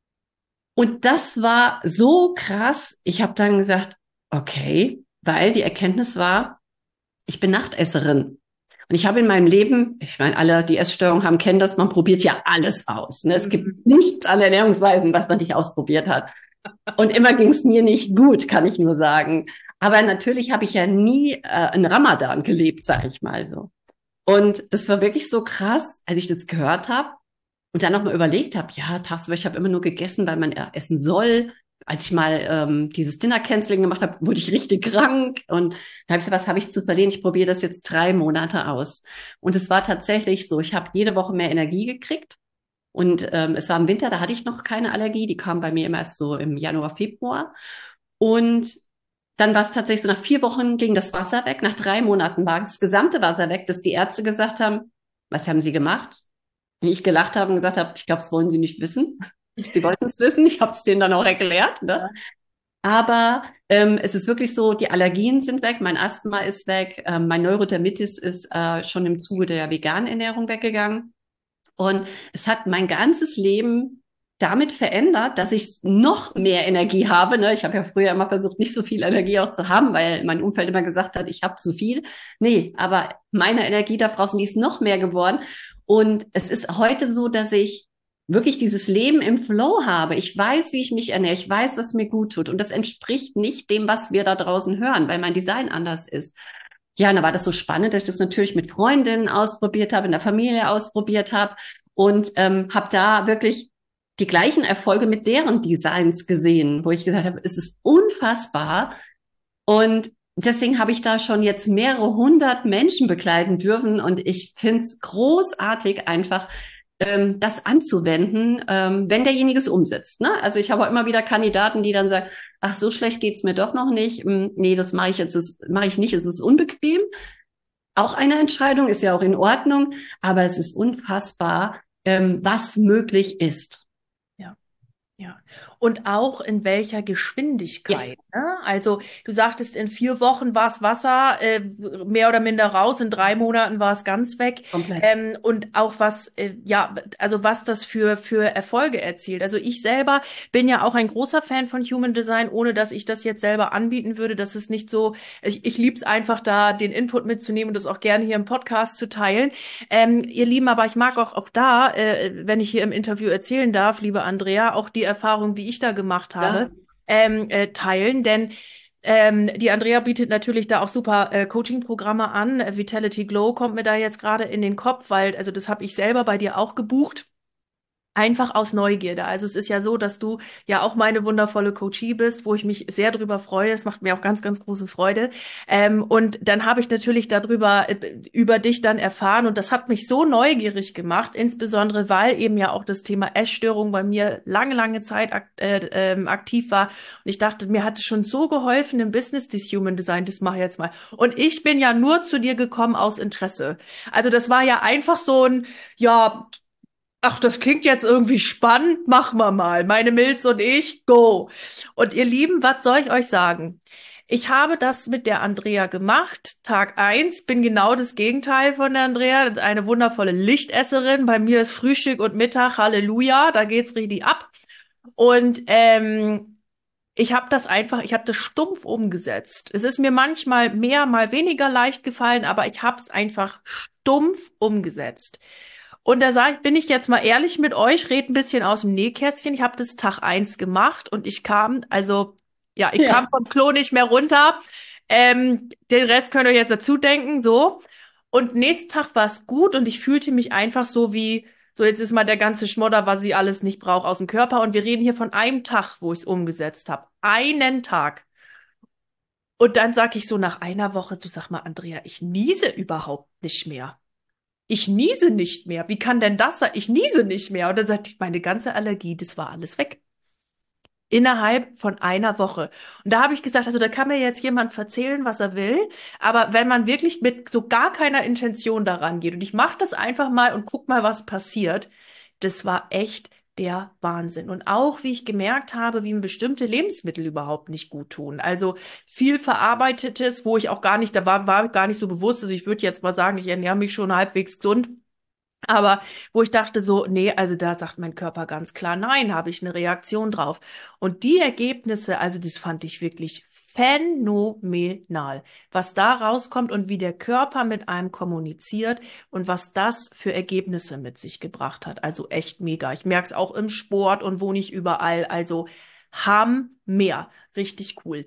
Und das war so krass. Ich habe dann gesagt, okay, weil die Erkenntnis war, ich bin Nachtesserin. Und ich habe in meinem Leben, ich meine, alle, die Essstörungen haben, kennen das, man probiert ja alles aus. Ne? Es gibt nichts an Ernährungsweisen, was man nicht ausprobiert hat. Und immer ging es mir nicht gut, kann ich nur sagen. Aber natürlich habe ich ja nie äh, einen Ramadan gelebt, sage ich mal so. Und das war wirklich so krass, als ich das gehört habe und dann nochmal überlegt habe, ja, tagsüber, ich habe immer nur gegessen, weil man essen soll. Als ich mal ähm, dieses Dinner-Canceling gemacht habe, wurde ich richtig krank. Und da habe ich gesagt, was habe ich zu verlieren? Ich probiere das jetzt drei Monate aus. Und es war tatsächlich so, ich habe jede Woche mehr Energie gekriegt. Und ähm, es war im Winter, da hatte ich noch keine Allergie. Die kam bei mir immer erst so im Januar, Februar. Und dann war es tatsächlich so, nach vier Wochen ging das Wasser weg. Nach drei Monaten war das gesamte Wasser weg, dass die Ärzte gesagt haben, was haben Sie gemacht? Und ich gelacht habe und gesagt habe, ich glaube, das wollen Sie nicht wissen. Sie wollten es wissen, ich habe es denen dann auch erklärt. Ne? Ja. Aber ähm, es ist wirklich so, die Allergien sind weg, mein Asthma ist weg, ähm, mein Neurodermitis ist äh, schon im Zuge der veganen Ernährung weggegangen. Und es hat mein ganzes Leben damit verändert, dass ich noch mehr Energie habe. Ne? Ich habe ja früher immer versucht, nicht so viel Energie auch zu haben, weil mein Umfeld immer gesagt hat, ich habe zu viel. Nee, aber meine Energie da draußen, die ist noch mehr geworden. Und es ist heute so, dass ich wirklich dieses Leben im Flow habe. Ich weiß, wie ich mich ernähre. Ich weiß, was mir gut tut. Und das entspricht nicht dem, was wir da draußen hören, weil mein Design anders ist. Ja, und da war das so spannend, dass ich das natürlich mit Freundinnen ausprobiert habe, in der Familie ausprobiert habe und ähm, habe da wirklich die gleichen Erfolge mit deren Designs gesehen, wo ich gesagt habe, es ist unfassbar. Und deswegen habe ich da schon jetzt mehrere hundert Menschen begleiten dürfen. Und ich finde es großartig, einfach ähm, das anzuwenden, ähm, wenn derjenige es umsetzt. Ne? Also ich habe auch immer wieder Kandidaten, die dann sagen, ach, so schlecht geht's mir doch noch nicht. Nee, das mache ich jetzt, das mache ich nicht, es ist unbequem. Auch eine Entscheidung, ist ja auch in Ordnung, aber es ist unfassbar, ähm, was möglich ist. Ja, und auch in welcher Ja, Geschwindigkeit, ne? Also du sagtest, in vier Wochen war es Wasser äh, mehr oder minder raus, in drei Monaten war es ganz weg. komplett. Ähm, und auch was, äh, ja, also was das für, für Erfolge erzielt. Also ich selber bin ja auch ein großer Fan von Human Design, ohne dass ich das jetzt selber anbieten würde. Das ist nicht so, ich, ich liebe es einfach da, den Input mitzunehmen und das auch gerne hier im Podcast zu teilen. Ähm, ihr Lieben, aber ich mag auch, auch da, äh, wenn ich hier im Interview erzählen darf, liebe Andrea, auch die Erfahrung, die ich da gemacht habe, Ja. ähm, äh, teilen. Denn ähm, die Andrea bietet natürlich da auch super äh, Coaching-Programme an. Vitality Glow kommt mir da jetzt gerade in den Kopf, weil, also das habe ich selber bei dir auch gebucht. Einfach aus Neugierde. Also es ist ja so, dass du ja auch meine wundervolle Coachie bist, wo ich mich sehr drüber freue. Es macht mir auch ganz, ganz große Freude. Ähm, und dann habe ich natürlich darüber, äh, über dich dann erfahren und das hat mich so neugierig gemacht, insbesondere weil eben ja auch das Thema Essstörung bei mir lange, lange Zeit ak äh, ähm, aktiv war. Und ich dachte, mir hat es schon so geholfen im Business, dieses Human Design, das mache ich jetzt mal. Und ich bin ja nur zu dir gekommen aus Interesse. Also das war ja einfach so ein, ja, ach, das klingt jetzt irgendwie spannend, machen wir mal. Meine Milz und ich, go. Und ihr Lieben, was soll ich euch sagen? Ich habe das mit der Andrea gemacht. Tag eins, bin genau das Gegenteil von der Andrea. Das ist eine wundervolle Lichtesserin. Bei mir ist Frühstück und Mittag, Halleluja, da geht's richtig ab. Und ähm, ich habe das einfach, ich habe das stumpf umgesetzt. Es ist mir manchmal mehr, mal weniger leicht gefallen, aber ich habe es einfach stumpf umgesetzt. Und da sag ich, bin ich jetzt mal ehrlich mit euch, red ein bisschen aus dem Nähkästchen. Ich habe das Tag eins gemacht und ich kam, also ja, ich kam Ja. vom Klo nicht mehr runter. Ähm, den Rest könnt ihr euch jetzt dazu denken, so. Und nächsten Tag war es gut und ich fühlte mich einfach so wie, so jetzt ist mal der ganze Schmodder, was sie alles nicht braucht, aus dem Körper. Und wir reden hier von einem Tag, wo ich es umgesetzt habe. Einen Tag. Und dann sag ich so nach einer Woche, du sag mal, Andrea, ich niese überhaupt nicht mehr. Ich niese nicht mehr. Wie kann denn das sein? Ich niese nicht mehr. Und dann sagte ich, meine ganze Allergie, das war alles weg. Innerhalb von einer Woche. Und da habe ich gesagt, also da kann mir jetzt jemand erzählen, was er will, aber wenn man wirklich mit so gar keiner Intention daran geht und ich mache das einfach mal und guck mal, was passiert, das war echt der Wahnsinn. Und auch, wie ich gemerkt habe, wie mir bestimmte Lebensmittel überhaupt nicht gut tun. Also viel Verarbeitetes, wo ich auch gar nicht, da war, war gar nicht so bewusst. Also ich würde jetzt mal sagen, ich ernähre mich schon halbwegs gesund. Aber wo ich dachte so, nee, also da sagt mein Körper ganz klar, nein, habe ich eine Reaktion drauf. Und die Ergebnisse, also das fand ich wirklich phänomenal, was da rauskommt und wie der Körper mit einem kommuniziert und was das für Ergebnisse mit sich gebracht hat. Also echt mega. Ich merke es auch im Sport und wo nicht überall. Also Hammer. Richtig cool.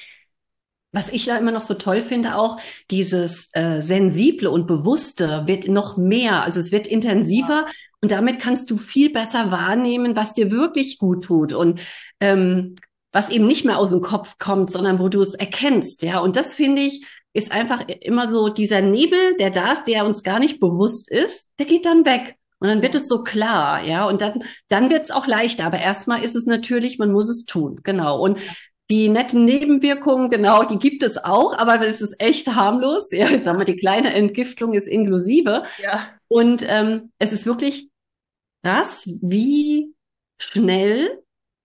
Was ich ja immer noch so toll finde, auch dieses äh, Sensible und Bewusste wird noch mehr, also es wird intensiver und damit kannst du viel besser wahrnehmen, was dir wirklich gut tut und ähm, was eben nicht mehr aus dem Kopf kommt, sondern wo du es erkennst, ja. Und das finde ich ist einfach immer so dieser Nebel, der da ist, der uns gar nicht bewusst ist, der geht dann weg. Und dann wird es so klar, ja, und dann, dann wird es auch leichter. Aber erstmal ist es natürlich, man muss es tun, genau. Und die netten Nebenwirkungen, genau, die gibt es auch, aber es ist echt harmlos. Ja, ich sag mal, die kleine Entgiftung ist inklusive. Ja. Und ähm, es ist wirklich krass, wie schnell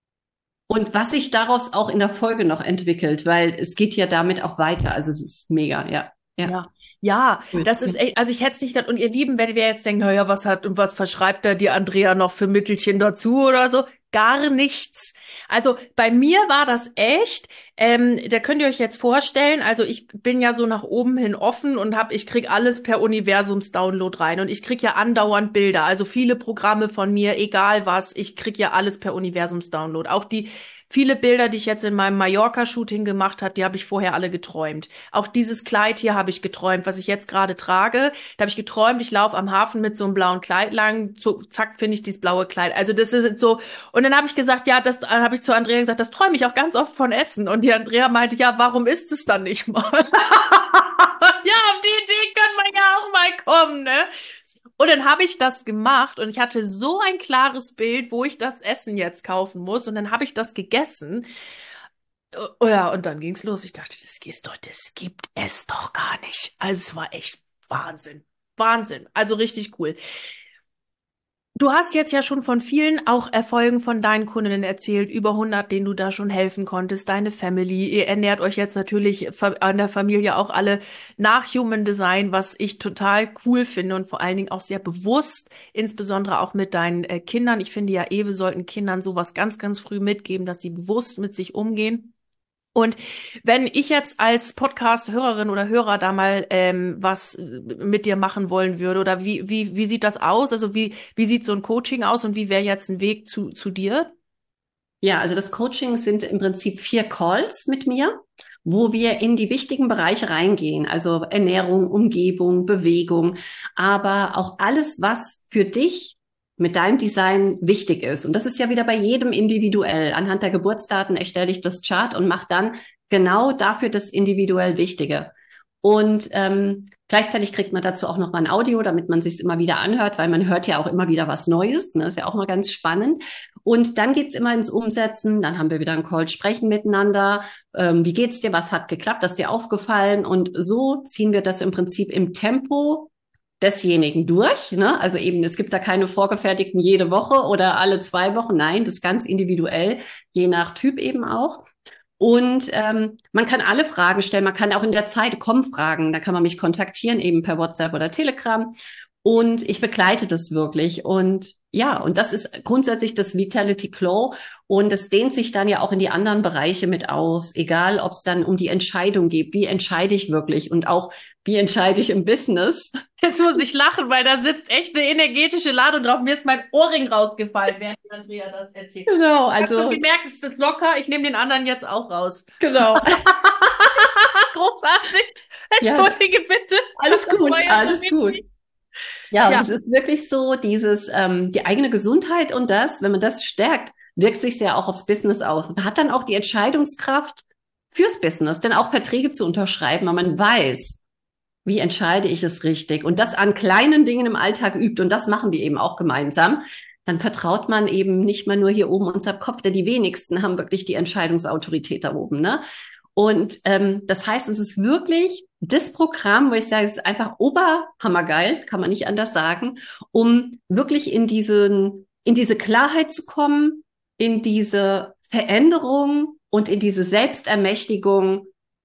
und was sich daraus auch in der Folge noch entwickelt, weil es geht ja damit auch weiter. Also es ist mega, ja. Ja. Ja, ja, Cool. das ist echt, also ich hätte es nicht, gedacht. Und ihr Lieben, wenn wir jetzt denken, naja, was hat und was verschreibt da die Andrea noch für Mittelchen dazu oder so? Gar nichts. Also bei mir war das echt, ähm, da könnt ihr euch jetzt vorstellen, also ich bin ja so nach oben hin offen und hab, ich krieg alles per Universums-Download rein und ich krieg ja andauernd Bilder, also viele Programme von mir, egal was, ich krieg ja alles per Universums-Download. Auch die viele Bilder, die ich jetzt in meinem Mallorca-Shooting gemacht habe, die habe ich vorher alle geträumt. Auch dieses Kleid hier habe ich geträumt, was ich jetzt gerade trage. Da habe ich geträumt, ich laufe am Hafen mit so einem blauen Kleid lang. So, zack, finde ich dieses blaue Kleid. Also das ist so. Und dann habe ich gesagt, ja, das äh, habe ich zu Andrea gesagt, das träume ich auch ganz oft von Essen. Und die Andrea meinte, ja, warum ist es dann nicht mal? Ja, auf die Idee kann man ja auch mal kommen, ne? Und dann habe ich das gemacht und ich hatte so ein klares Bild, wo ich das Essen jetzt kaufen muss. Und dann habe ich das gegessen. Oh ja, und dann ging's los. Ich dachte, das gibt's doch, das gibt es doch gar nicht. Also es war echt Wahnsinn. Wahnsinn. Also richtig cool. Du hast jetzt ja schon von vielen auch Erfolgen von deinen Kundinnen erzählt, über hundert, denen du da schon helfen konntest, deine Family. Ihr ernährt euch jetzt natürlich fa- an der Familie auch alle nach Human Design, was ich total cool finde und vor allen Dingen auch sehr bewusst, insbesondere auch mit deinen äh, Kindern. Ich finde ja eh, wir sollten Kindern sowas ganz, ganz früh mitgeben, dass sie bewusst mit sich umgehen. Und wenn ich jetzt als Podcast-Hörerin oder Hörer da mal ähm, was mit dir machen wollen würde, oder wie, wie, wie sieht das aus? Also wie, wie sieht so ein Coaching aus und wie wäre jetzt ein Weg zu, zu dir? Ja, also das Coaching sind im Prinzip vier Calls mit mir, wo wir in die wichtigen Bereiche reingehen, also Ernährung, Umgebung, Bewegung, aber auch alles, was für dich mit deinem Design wichtig ist. Und das ist ja wieder bei jedem individuell. Anhand der Geburtsdaten erstelle ich das Chart und mache dann genau dafür das individuell Wichtige. Und ähm, gleichzeitig kriegt man dazu auch noch mal ein Audio, damit man sich immer wieder anhört, weil man hört ja auch immer wieder was Neues. Ne? Ist ja auch mal ganz spannend. Und dann geht's immer ins Umsetzen. Dann haben wir wieder einen Call, sprechen miteinander. Ähm, wie geht's dir? Was hat geklappt? Was ist dir aufgefallen? Und so ziehen wir das im Prinzip im Tempo desjenigen durch. Ne? Also eben, es gibt da keine vorgefertigten jede Woche oder alle zwei Wochen. Nein, das ist ganz individuell, je nach Typ eben auch. Und ähm, man kann alle Fragen stellen. Man kann auch in der Zeit kommen Fragen. Da kann man mich kontaktieren, eben per WhatsApp oder Telegram. Und ich begleite das wirklich. Und ja, und das ist grundsätzlich das Vitality Glow. Und es dehnt sich dann ja auch in die anderen Bereiche mit aus. Egal, ob es dann um die Entscheidung geht. Wie entscheide ich wirklich? Und auch, wie entscheide ich im Business? Jetzt muss ich lachen, weil da sitzt echt eine energetische Ladung drauf. Mir ist mein Ohrring rausgefallen, während Andrea das erzählt. Genau, Ich habe schon also gemerkt, es ist locker. Ich nehme den anderen jetzt auch raus. genau. Großartig. Ja, Entschuldige bitte. alles Das gut, war jetzt so alles gut. richtig. Ja, und Ja. es ist wirklich so, dieses, ähm, die eigene Gesundheit und das, wenn man das stärkt, wirkt sich ja auch aufs Business aus. Man hat dann auch die Entscheidungskraft fürs Business, denn auch Verträge zu unterschreiben, weil man weiß, wie entscheide ich es richtig und das an kleinen Dingen im Alltag übt und das machen wir eben auch gemeinsam. Dann vertraut man eben nicht mehr nur hier oben unser Kopf, denn die wenigsten haben wirklich die Entscheidungsautorität da oben, ne? Und ähm, das heißt, es ist wirklich das Programm, wo ich sage, es ist einfach oberhammergeil, kann man nicht anders sagen, um wirklich in diesen, in diese Klarheit zu kommen, in diese Veränderung und in diese Selbstermächtigung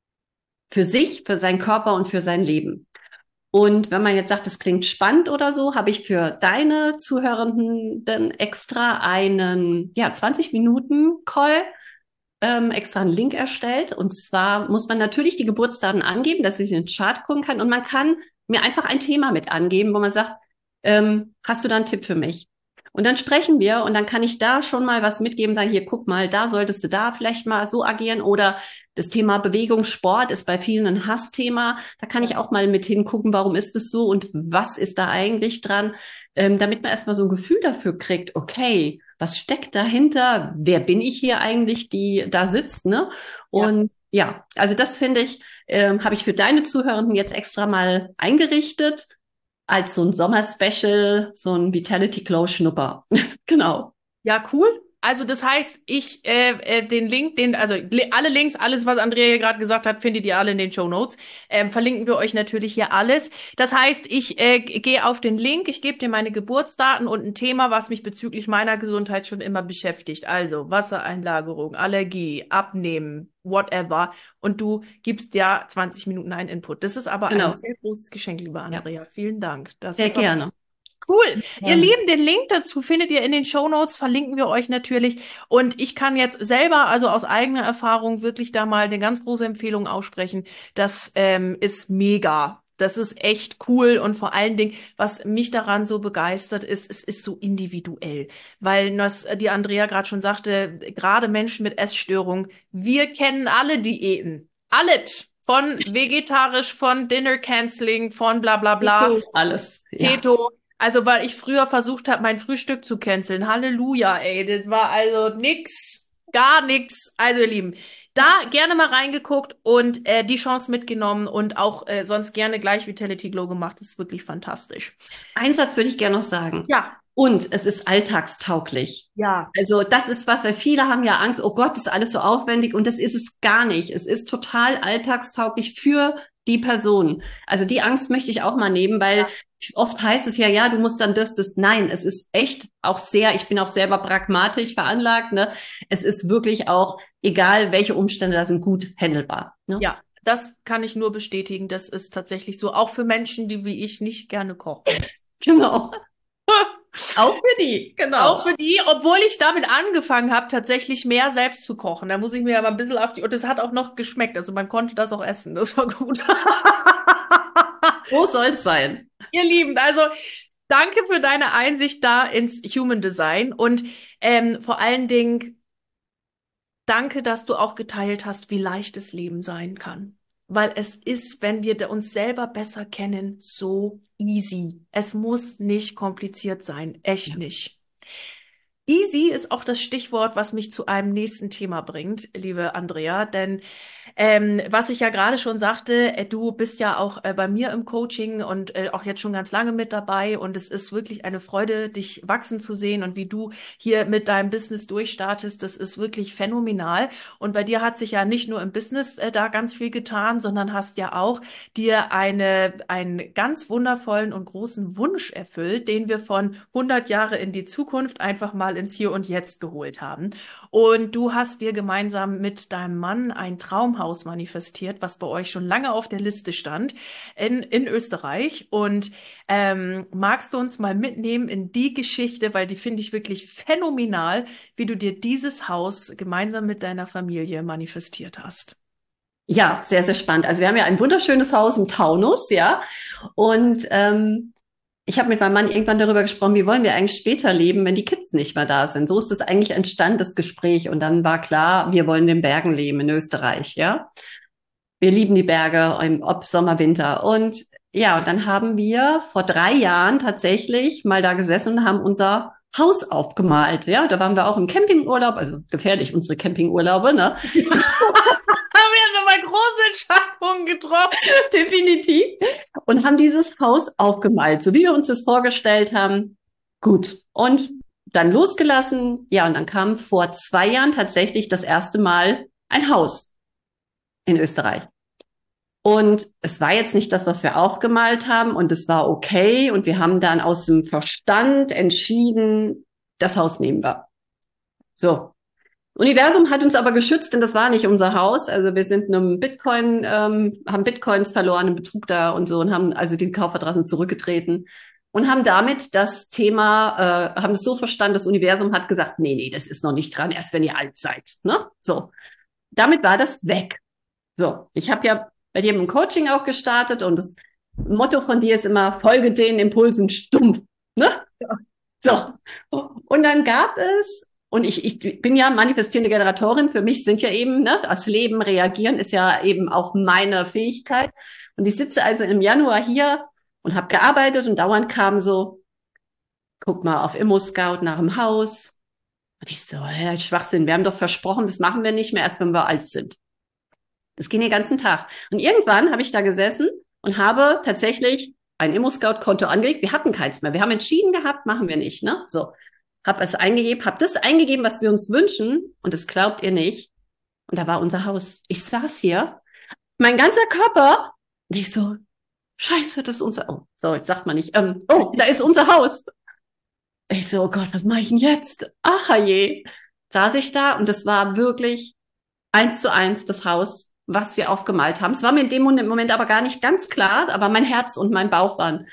für sich, für seinen Körper und für sein Leben. Und wenn man jetzt sagt, das klingt spannend oder so, habe ich für deine Zuhörenden dann extra einen, ja, zwanzig Minuten Call, ähm, extra einen Link erstellt. Und zwar muss man natürlich die Geburtsdaten angeben, dass ich in den Chart gucken kann. Und man kann mir einfach ein Thema mit angeben, wo man sagt, ähm, hast du da einen Tipp für mich? Und dann sprechen wir und dann kann ich da schon mal was mitgeben, sagen, hier, guck mal, da solltest du da vielleicht mal so agieren oder das Thema Bewegung, Sport ist bei vielen ein Hassthema. Da kann ich auch mal mit hingucken, warum ist es so und was ist da eigentlich dran, ähm, damit man erstmal so ein Gefühl dafür kriegt, okay, was steckt dahinter? Wer bin ich hier eigentlich, die da sitzt, ne? Und ja, ja also das finde ich, ähm, habe ich für deine Zuhörenden jetzt extra mal eingerichtet als so ein Sommer-Special, so ein Vitality Glow Schnupper. Genau. Ja, cool. Also das heißt, ich äh, äh, den Link, den also li- alle Links, alles was Andrea hier gerade gesagt hat, findet ihr alle in den Shownotes. Ähm, verlinken wir euch natürlich hier alles. Das heißt, ich äh, g- gehe auf den Link, ich gebe dir meine Geburtsdaten und ein Thema, was mich bezüglich meiner Gesundheit schon immer beschäftigt. Also Wassereinlagerung, Allergie, Abnehmen, whatever. Und du gibst ja zwanzig Minuten einen Input. Das ist aber Genau. ein sehr großes Geschenk, liebe Ja. Andrea. Vielen Dank. Das Sehr ist aber gerne. cool. Ihr Ja. Lieben, den Link dazu findet ihr in den Shownotes, verlinken wir euch natürlich. Und ich kann jetzt selber, also aus eigener Erfahrung, wirklich da mal eine ganz große Empfehlung aussprechen. Das ähm, ist mega. Das ist echt cool. Und vor allen Dingen, was mich daran so begeistert ist, es ist so individuell. Weil das die Andrea gerade schon sagte, gerade Menschen mit Essstörungen, wir kennen alle Diäten. Alles. Von vegetarisch, von Dinner Canceling, von bla bla bla. Keto, alles. Ja. Keto. Also, weil ich früher versucht habe, mein Frühstück zu canceln. Halleluja, ey. Das war also nix. Gar nix. Also, ihr Lieben, da gerne mal reingeguckt und äh, die Chance mitgenommen und auch äh, sonst gerne gleich Vitality Glow gemacht. Das ist wirklich fantastisch. Einen Satz würde ich gerne noch sagen. Ja, Und es ist alltagstauglich. ja. Also das ist was, weil viele haben ja Angst, oh Gott, das ist alles so aufwendig und das ist es gar nicht. Es ist total alltagstauglich für die Person. Also die Angst möchte ich auch mal nehmen, weil Ja. oft heißt es ja, ja, du musst dann das, das. Nein, es ist echt auch sehr, ich bin auch selber pragmatisch veranlagt, ne? Es ist wirklich auch, egal welche Umstände da sind, gut handelbar. Ne? Ja, das kann ich nur bestätigen. Das ist tatsächlich so. Auch für Menschen, die wie ich nicht gerne kochen. Genau. Auch für die, genau. Auch für die, obwohl ich damit angefangen habe, tatsächlich mehr selbst zu kochen. Da muss ich mir aber ein bisschen auf die... Und es hat auch noch geschmeckt. Also man konnte das auch essen. Das war gut. So soll es sein. Ihr Lieben, also danke für deine Einsicht da ins Human Design. Und ähm, vor allen Dingen danke, dass du auch geteilt hast, wie leicht das Leben sein kann. Weil es ist, wenn wir uns selber besser kennen, so easy. Es muss nicht kompliziert sein. Echt Ja. nicht. Easy ist auch das Stichwort, was mich zu einem nächsten Thema bringt, liebe Andrea, denn ähm, was ich ja gerade schon sagte, äh, du bist ja auch äh, bei mir im Coaching und äh, auch jetzt schon ganz lange mit dabei und es ist wirklich eine Freude, dich wachsen zu sehen und wie du hier mit deinem Business durchstartest, das ist wirklich phänomenal und bei dir hat sich ja nicht nur im Business äh, da ganz viel getan, sondern hast ja auch dir eine, einen ganz wundervollen und großen Wunsch erfüllt, den wir von hundert Jahre in die Zukunft einfach mal ins Hier und Jetzt geholt haben. Und du hast dir gemeinsam mit deinem Mann ein Traumhaus manifestiert, was bei euch schon lange auf der Liste stand, in, in Österreich. Und ähm, magst du uns mal mitnehmen in die Geschichte, weil die finde ich wirklich phänomenal, wie du dir dieses Haus gemeinsam mit deiner Familie manifestiert hast. Ja, sehr, sehr spannend. Also wir haben ja ein wunderschönes Haus im Taunus, ja. Und ähm, ich habe mit meinem Mann irgendwann darüber gesprochen, wie wollen wir eigentlich später leben, wenn die Kids nicht mehr da sind. So ist das eigentlich entstanden, das Gespräch. Und dann war klar, wir wollen in den Bergen leben in Österreich, ja. Wir lieben die Berge, ob Sommer, Winter. Und ja, und dann haben wir vor drei Jahren tatsächlich mal da gesessen und haben unser Haus aufgemalt. Ja, da waren wir auch im Campingurlaub, also gefährlich unsere Campingurlaube, ne? Wir haben nochmal große Entscheidungen getroffen. Definitiv. Und haben dieses Haus aufgemalt, so wie wir uns das vorgestellt haben. Gut. Und dann losgelassen. Ja, und dann kam vor zwei Jahren tatsächlich das erste Mal ein Haus in Österreich. Und es war jetzt nicht das, was wir aufgemalt haben. Und es war okay. Und wir haben dann aus dem Verstand entschieden, das Haus nehmen wir. So. Universum hat uns aber geschützt, denn das war nicht unser Haus. Also wir sind einem Bitcoin, ähm, haben Bitcoins verloren, im Betrug da und so und haben also die Kaufvertrag zurückgetreten und haben damit das Thema, äh, haben es so verstanden, das Universum hat gesagt, nee, nee, das ist noch nicht dran, erst wenn ihr alt seid. Ne? So, damit war das weg. So, ich habe ja bei dir im Coaching auch gestartet und das Motto von dir ist immer, folge den Impulsen stumpf. Ne? So, und dann gab es Und ich, ich bin ja manifestierende Generatorin. Für mich sind ja eben, ne, das Leben reagieren ist ja eben auch meine Fähigkeit. Und ich sitze also im Januar hier und habe gearbeitet und dauernd kam so, guck mal auf ImmoScout nach dem Haus. Und ich so, ja, Schwachsinn, wir haben doch versprochen, das machen wir nicht mehr, erst wenn wir alt sind. Das ging den ganzen Tag. Und irgendwann habe ich da gesessen und habe tatsächlich ein ImmoScout-Konto angelegt. Wir hatten keins mehr. Wir haben entschieden gehabt, machen wir nicht, ne? So. Hab es eingegeben, hab das eingegeben, was wir uns wünschen, und das glaubt ihr nicht. Und da war unser Haus. Ich saß hier, mein ganzer Körper, und ich so, scheiße, das ist unser, oh, so, jetzt sagt man nicht, ähm, oh, da ist unser Haus. Ich so, oh Gott, was mache ich denn jetzt? Ach je. Saß ich da und das war wirklich eins zu eins das Haus, was wir aufgemalt haben. Es war mir in dem Moment aber gar nicht ganz klar, aber mein Herz und mein Bauch waren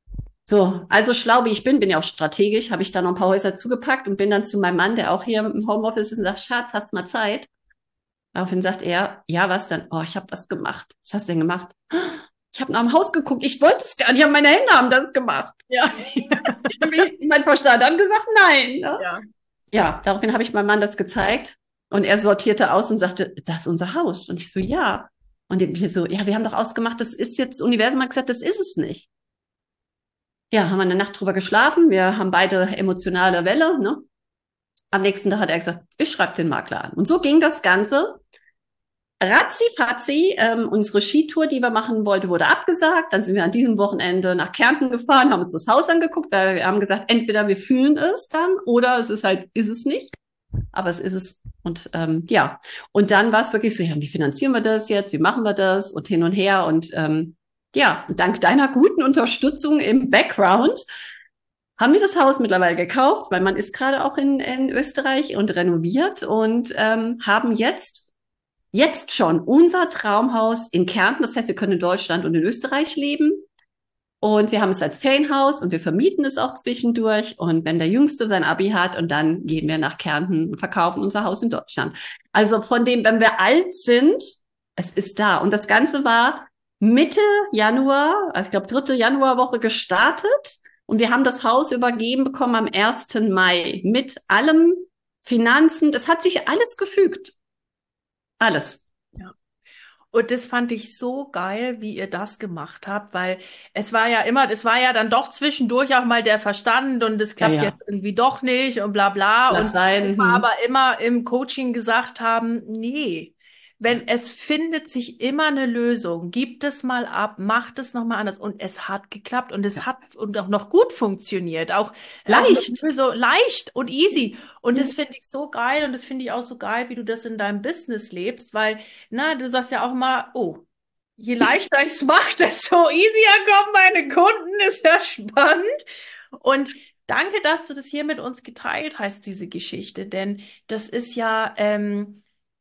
so, also schlau wie ich bin, bin ja auch strategisch, habe ich da noch ein paar Häuser zugepackt und bin dann zu meinem Mann, der auch hier im Homeoffice ist, und sagt, Schatz, hast du mal Zeit? Daraufhin sagt er, ja, was denn? Oh, ich habe was gemacht. Was hast du denn gemacht? Ich habe nach dem Haus geguckt, ich wollte es gar nicht, aber meine Hände haben das gemacht. Ja, mein Verstand hat gesagt, nein. Ne? Ja. Ja, daraufhin habe ich meinem Mann das gezeigt und er sortierte aus und sagte, das ist unser Haus. Und ich so, ja. Und wir so, ja, wir haben doch ausgemacht, das ist jetzt, das Universum hat gesagt, das ist es nicht. Ja, haben wir eine Nacht drüber geschlafen. Wir haben beide emotionale Welle. Ne? Am nächsten Tag hat er gesagt, ich schreibe den Makler an. Und so ging das Ganze. Ratzi-fatzi, ähm, unsere Skitour, die wir machen wollten, wurde abgesagt. Dann sind wir an diesem Wochenende nach Kärnten gefahren, haben uns das Haus angeguckt, weil wir haben gesagt, entweder wir fühlen es dann oder es ist halt, ist es nicht. Aber es ist es. Und ähm, ja, und dann war es wirklich so, ja, wie finanzieren wir das jetzt? Wie machen wir das? Und hin und her. Und ähm, ja, dank deiner guten Unterstützung im Background haben wir das Haus mittlerweile gekauft. Mein Mann ist gerade auch in, in Österreich und renoviert und ähm, haben jetzt, jetzt schon unser Traumhaus in Kärnten. Das heißt, wir können in Deutschland und in Österreich leben. Und wir haben es als Ferienhaus und wir vermieten es auch zwischendurch. Und wenn der Jüngste sein Abi hat und dann gehen wir nach Kärnten und verkaufen unser Haus in Deutschland. Also von dem, wenn wir alt sind, es ist da. Und das Ganze war Mitte Januar, ich glaube dritte Januarwoche gestartet. Und wir haben das Haus übergeben bekommen am ersten Mai mit allem Finanzen. Das hat sich alles gefügt. Alles. Ja. Und das fand ich so geil, wie ihr das gemacht habt, weil es war ja immer, es war ja dann doch zwischendurch auch mal der Verstand und es Ja, klappt ja. jetzt irgendwie doch nicht und bla bla. Lass Und sein. wir Hm. aber immer im Coaching gesagt haben, nee, wenn es findet sich immer eine Lösung, gibt es mal ab, macht es nochmal anders. Und es hat geklappt und es Ja. hat und auch noch gut funktioniert. Auch, auch mit Leicht. so leicht und easy. Und Hm. das finde ich so geil und das finde ich auch so geil, wie du das in deinem Business lebst, weil, na, du sagst ja auch immer, oh, je leichter ich es mache, desto easier kommen meine Kunden, ist ja spannend. Und danke, dass du das hier mit uns geteilt hast, diese Geschichte, denn das ist ja ähm,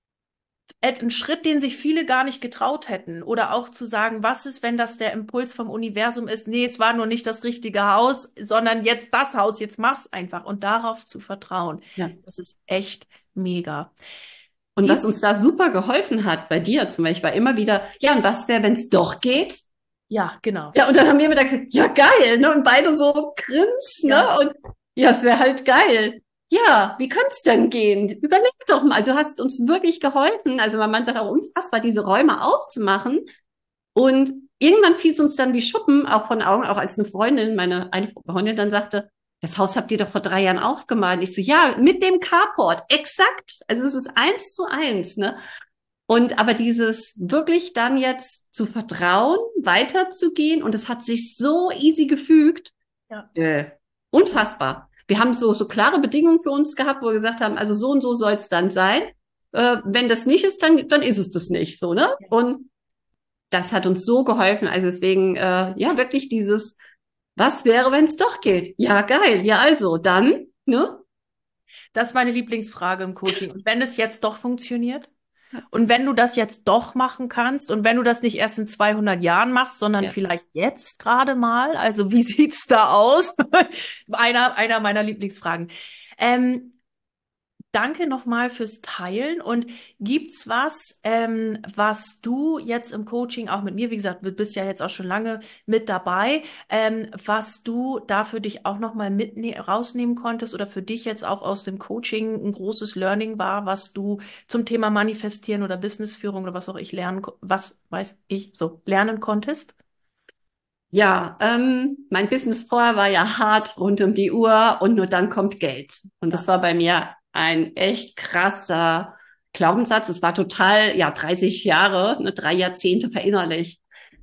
et- ein Schritt, den sich viele gar nicht getraut hätten. Oder auch zu sagen, was ist, wenn das der Impuls vom Universum ist? Nee, es war nur nicht das richtige Haus, sondern jetzt das Haus, jetzt mach's einfach und darauf zu vertrauen. Ja. Das ist echt mega. Und was Gibt, uns da super geholfen hat, bei dir zum Beispiel, war immer wieder, ja, und was wäre, wenn es doch geht? ja, genau. Ja, und dann haben wir immer gesagt, ja, geil, ne? Und beide so grins, Ja. ne? Und ja, es wäre halt geil. Ja, wie könnte es denn gehen? Überleg doch mal. Also hast uns wirklich geholfen. Also mein Mann sagt auch unfassbar, diese Räume aufzumachen. Und irgendwann fiel es uns dann wie Schuppen, auch von Augen, auch als eine Freundin, meine eine Freundin dann sagte, das Haus habt ihr doch vor drei Jahren aufgemalt. Ich so, ja, mit dem Carport, exakt. Also es ist eins zu eins, ne? Und aber dieses wirklich dann jetzt zu vertrauen, weiterzugehen und es hat sich so easy gefügt, Ja. äh, unfassbar. Wir haben so, so klare Bedingungen für uns gehabt, wo wir gesagt haben, also so und so soll es dann sein. Äh, wenn das nicht ist, dann, dann ist es das nicht, so, ne? Und das hat uns so geholfen. Also deswegen, äh, ja, wirklich dieses, was wäre, wenn es doch geht? Ja, geil. Ja, also, dann, ne? Das ist meine Lieblingsfrage im Coaching. Und wenn es jetzt doch funktioniert? Und wenn du das jetzt doch machen kannst und wenn du das nicht erst in zweihundert Jahren machst, sondern Ja. vielleicht jetzt gerade mal, also wie sieht's da aus? Einer, einer meiner Lieblingsfragen. Ähm, Danke nochmal fürs Teilen. Und gibt's was, ähm, was du jetzt im Coaching auch mit mir, wie gesagt, du bist ja jetzt auch schon lange mit dabei, ähm, was du da für dich auch nochmal mitne rausnehmen konntest oder für dich jetzt auch aus dem Coaching ein großes Learning war, was du zum Thema Manifestieren oder Businessführung oder was auch ich lernen, ko- was weiß ich, so lernen konntest? Ja, ähm, mein Business vorher war ja hart rund um die Uhr und nur dann kommt Geld. Und Ja. das war bei mir ein echt krasser Glaubenssatz. Es war total, ja, dreißig Jahre, ne, drei Jahrzehnte verinnerlicht.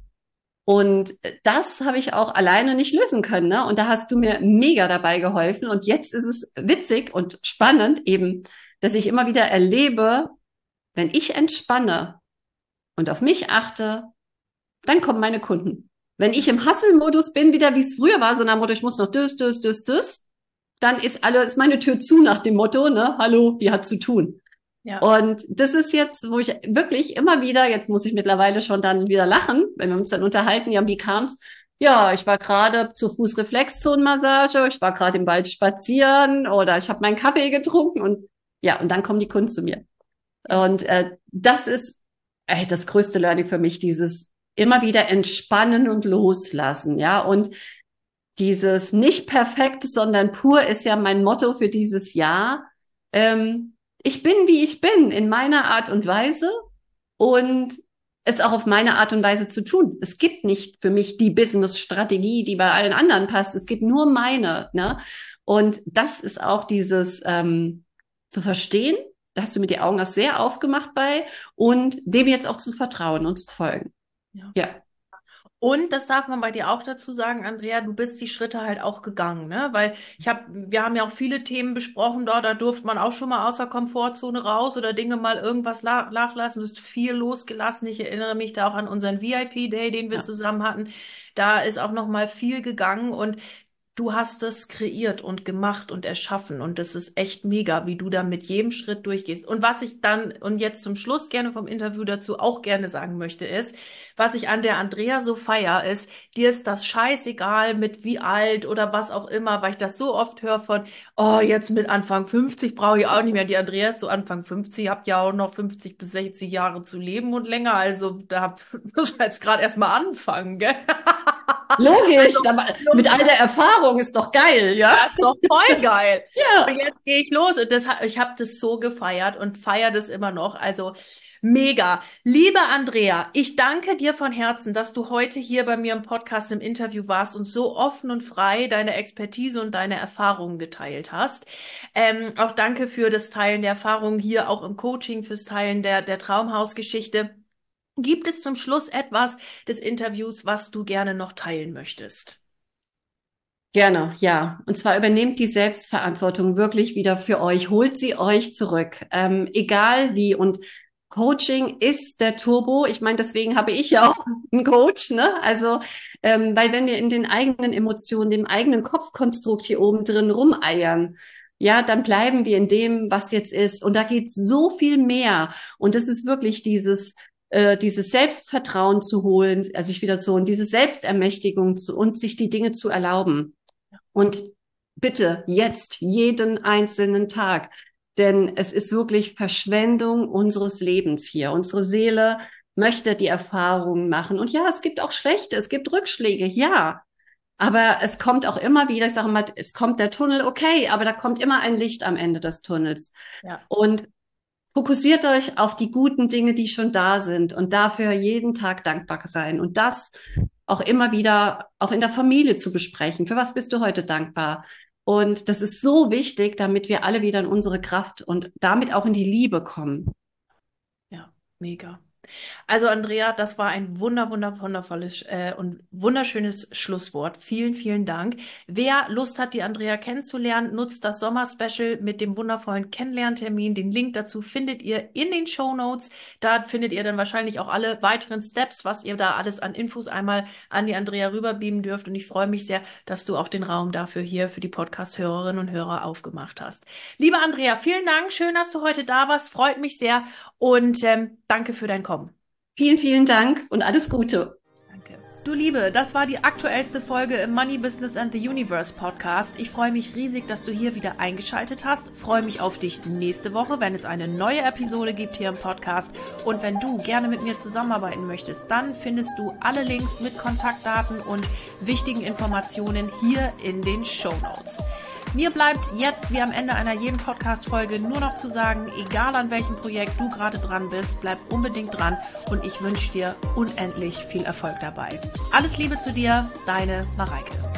Und das habe ich auch alleine nicht lösen können, ne? Und da hast du mir mega dabei geholfen. Und jetzt ist es witzig und spannend eben, dass ich immer wieder erlebe, wenn ich entspanne und auf mich achte, dann kommen meine Kunden. Wenn ich im Hustle-Modus bin, wieder wie es früher war, so nach dem Motto, ich muss noch das, das, das, das, dann ist alle, ist meine Tür zu nach dem Motto, ne, hallo, die hat zu tun. Ja. Und das ist jetzt, wo ich wirklich immer wieder, jetzt muss ich mittlerweile schon dann wieder lachen, wenn wir uns dann unterhalten, ja, wie kam's? Ja, ich war gerade zur Fußreflexzonenmassage, ich war gerade im Wald spazieren oder ich habe meinen Kaffee getrunken und ja, und dann kommen die Kunden zu mir. Und äh, das ist ey, das größte Learning für mich, dieses immer wieder entspannen und loslassen, ja. Und dieses nicht perfekt, sondern pur ist ja mein Motto für dieses Jahr. Ähm, ich bin, wie ich bin, in meiner Art und Weise und es auch auf meine Art und Weise zu tun. Es gibt nicht für mich die Business-Strategie, die bei allen anderen passt. Es gibt nur meine, ne? Und das ist auch dieses ähm, zu verstehen. Da hast du mir die Augen auch sehr aufgemacht bei und dem jetzt auch zu vertrauen und zu folgen. Ja. Ja. Und das darf man bei dir auch dazu sagen, Andrea, du bist die Schritte halt auch gegangen, ne? Weil ich habe, wir haben ja auch viele Themen besprochen dort, da durfte man auch schon mal aus der Komfortzone raus oder Dinge mal irgendwas la- nachlassen. Du hast viel losgelassen. Ich erinnere mich da auch an unseren V I P-Day, den wir Ja. zusammen hatten. Da ist auch noch mal viel gegangen und du hast es kreiert und gemacht und erschaffen und das ist echt mega, wie du da mit jedem Schritt durchgehst. Und was ich dann und jetzt zum Schluss gerne vom Interview dazu auch gerne sagen möchte, ist, was ich an der Andrea so feier, ist, dir ist das scheißegal mit wie alt oder was auch immer, weil ich das so oft höre von, oh, jetzt mit Anfang fünfzig brauche ich auch nicht mehr. Die Andrea ist so Anfang fünfzig, habt ja auch noch fünfzig bis sechzig Jahre zu leben und länger, also da müssen wir jetzt gerade erstmal anfangen, gell? Logisch, Also, aber mit all der Erfahrung ist doch geil, ja? ja, ist doch voll geil. Und Ja. jetzt gehe ich los und das, ich habe das so gefeiert und feiere das immer noch. Also mega. Liebe Andrea, ich danke dir von Herzen, dass du heute hier bei mir im Podcast im Interview warst und so offen und frei deine Expertise und deine Erfahrungen geteilt hast. Ähm, auch danke für das Teilen der Erfahrungen hier auch im Coaching, fürs Teilen der, der Traumhausgeschichte. Gibt es zum Schluss etwas des Interviews, was du gerne noch teilen möchtest? Gerne, ja. Und zwar übernehmt die Selbstverantwortung wirklich wieder für euch, holt sie euch zurück, ähm, egal wie. Und Coaching ist der Turbo. Ich meine, deswegen habe ich ja auch einen Coach, ne? Also, ähm, weil wenn wir in den eigenen Emotionen, dem eigenen Kopfkonstrukt hier oben drin rumeiern, ja, dann bleiben wir in dem, was jetzt ist. Und da geht so viel mehr. Und das ist wirklich dieses äh, dieses Selbstvertrauen zu holen, also sich wieder zu holen, diese Selbstermächtigung zu, und sich die Dinge zu erlauben. Und bitte jetzt jeden einzelnen Tag, denn es ist wirklich Verschwendung unseres Lebens hier. Unsere Seele möchte die Erfahrungen machen. Und ja, es gibt auch schlechte, es gibt Rückschläge, ja. Aber es kommt auch immer wieder, ich sage mal, es kommt der Tunnel, okay, aber da kommt immer ein Licht am Ende des Tunnels. Ja. Und fokussiert euch auf die guten Dinge, die schon da sind und dafür jeden Tag dankbar sein und das auch immer wieder, auch in der Familie zu besprechen. Für was bist du heute dankbar? Und das ist so wichtig, damit wir alle wieder in unsere Kraft und damit auch in die Liebe kommen. Ja, mega. Also Andrea, das war ein wunder, wunder, wundervolles äh, und wunderschönes Schlusswort. Vielen, vielen Dank. Wer Lust hat, die Andrea kennenzulernen, nutzt das Sommer-Special mit dem wundervollen Kennenlerntermin. Den Link dazu findet ihr in den Shownotes. Da findet ihr dann wahrscheinlich auch alle weiteren Steps, was ihr da alles an Infos einmal an die Andrea rüberbeamen dürft. Und ich freue mich sehr, dass du auch den Raum dafür hier für die Podcast-Hörerinnen und Hörer aufgemacht hast. Liebe Andrea, vielen Dank. Schön, dass du heute da warst. Freut mich sehr. Und ähm, danke für dein Kommen. Vielen, vielen Dank und alles Gute. Danke. Du Liebe, das war die aktuellste Folge im Money Business and the Universe Podcast. Ich freue mich riesig, dass du hier wieder eingeschaltet hast. Freue mich auf dich nächste Woche, wenn es eine neue Episode gibt hier im Podcast. Und wenn du gerne mit mir zusammenarbeiten möchtest, dann findest du alle Links mit Kontaktdaten und wichtigen Informationen hier in den Shownotes. Mir bleibt jetzt, wie am Ende einer jeden Podcast-Folge, nur noch zu sagen, egal an welchem Projekt du gerade dran bist, bleib unbedingt dran und ich wünsche dir unendlich viel Erfolg dabei. Alles Liebe zu dir, deine Mareike.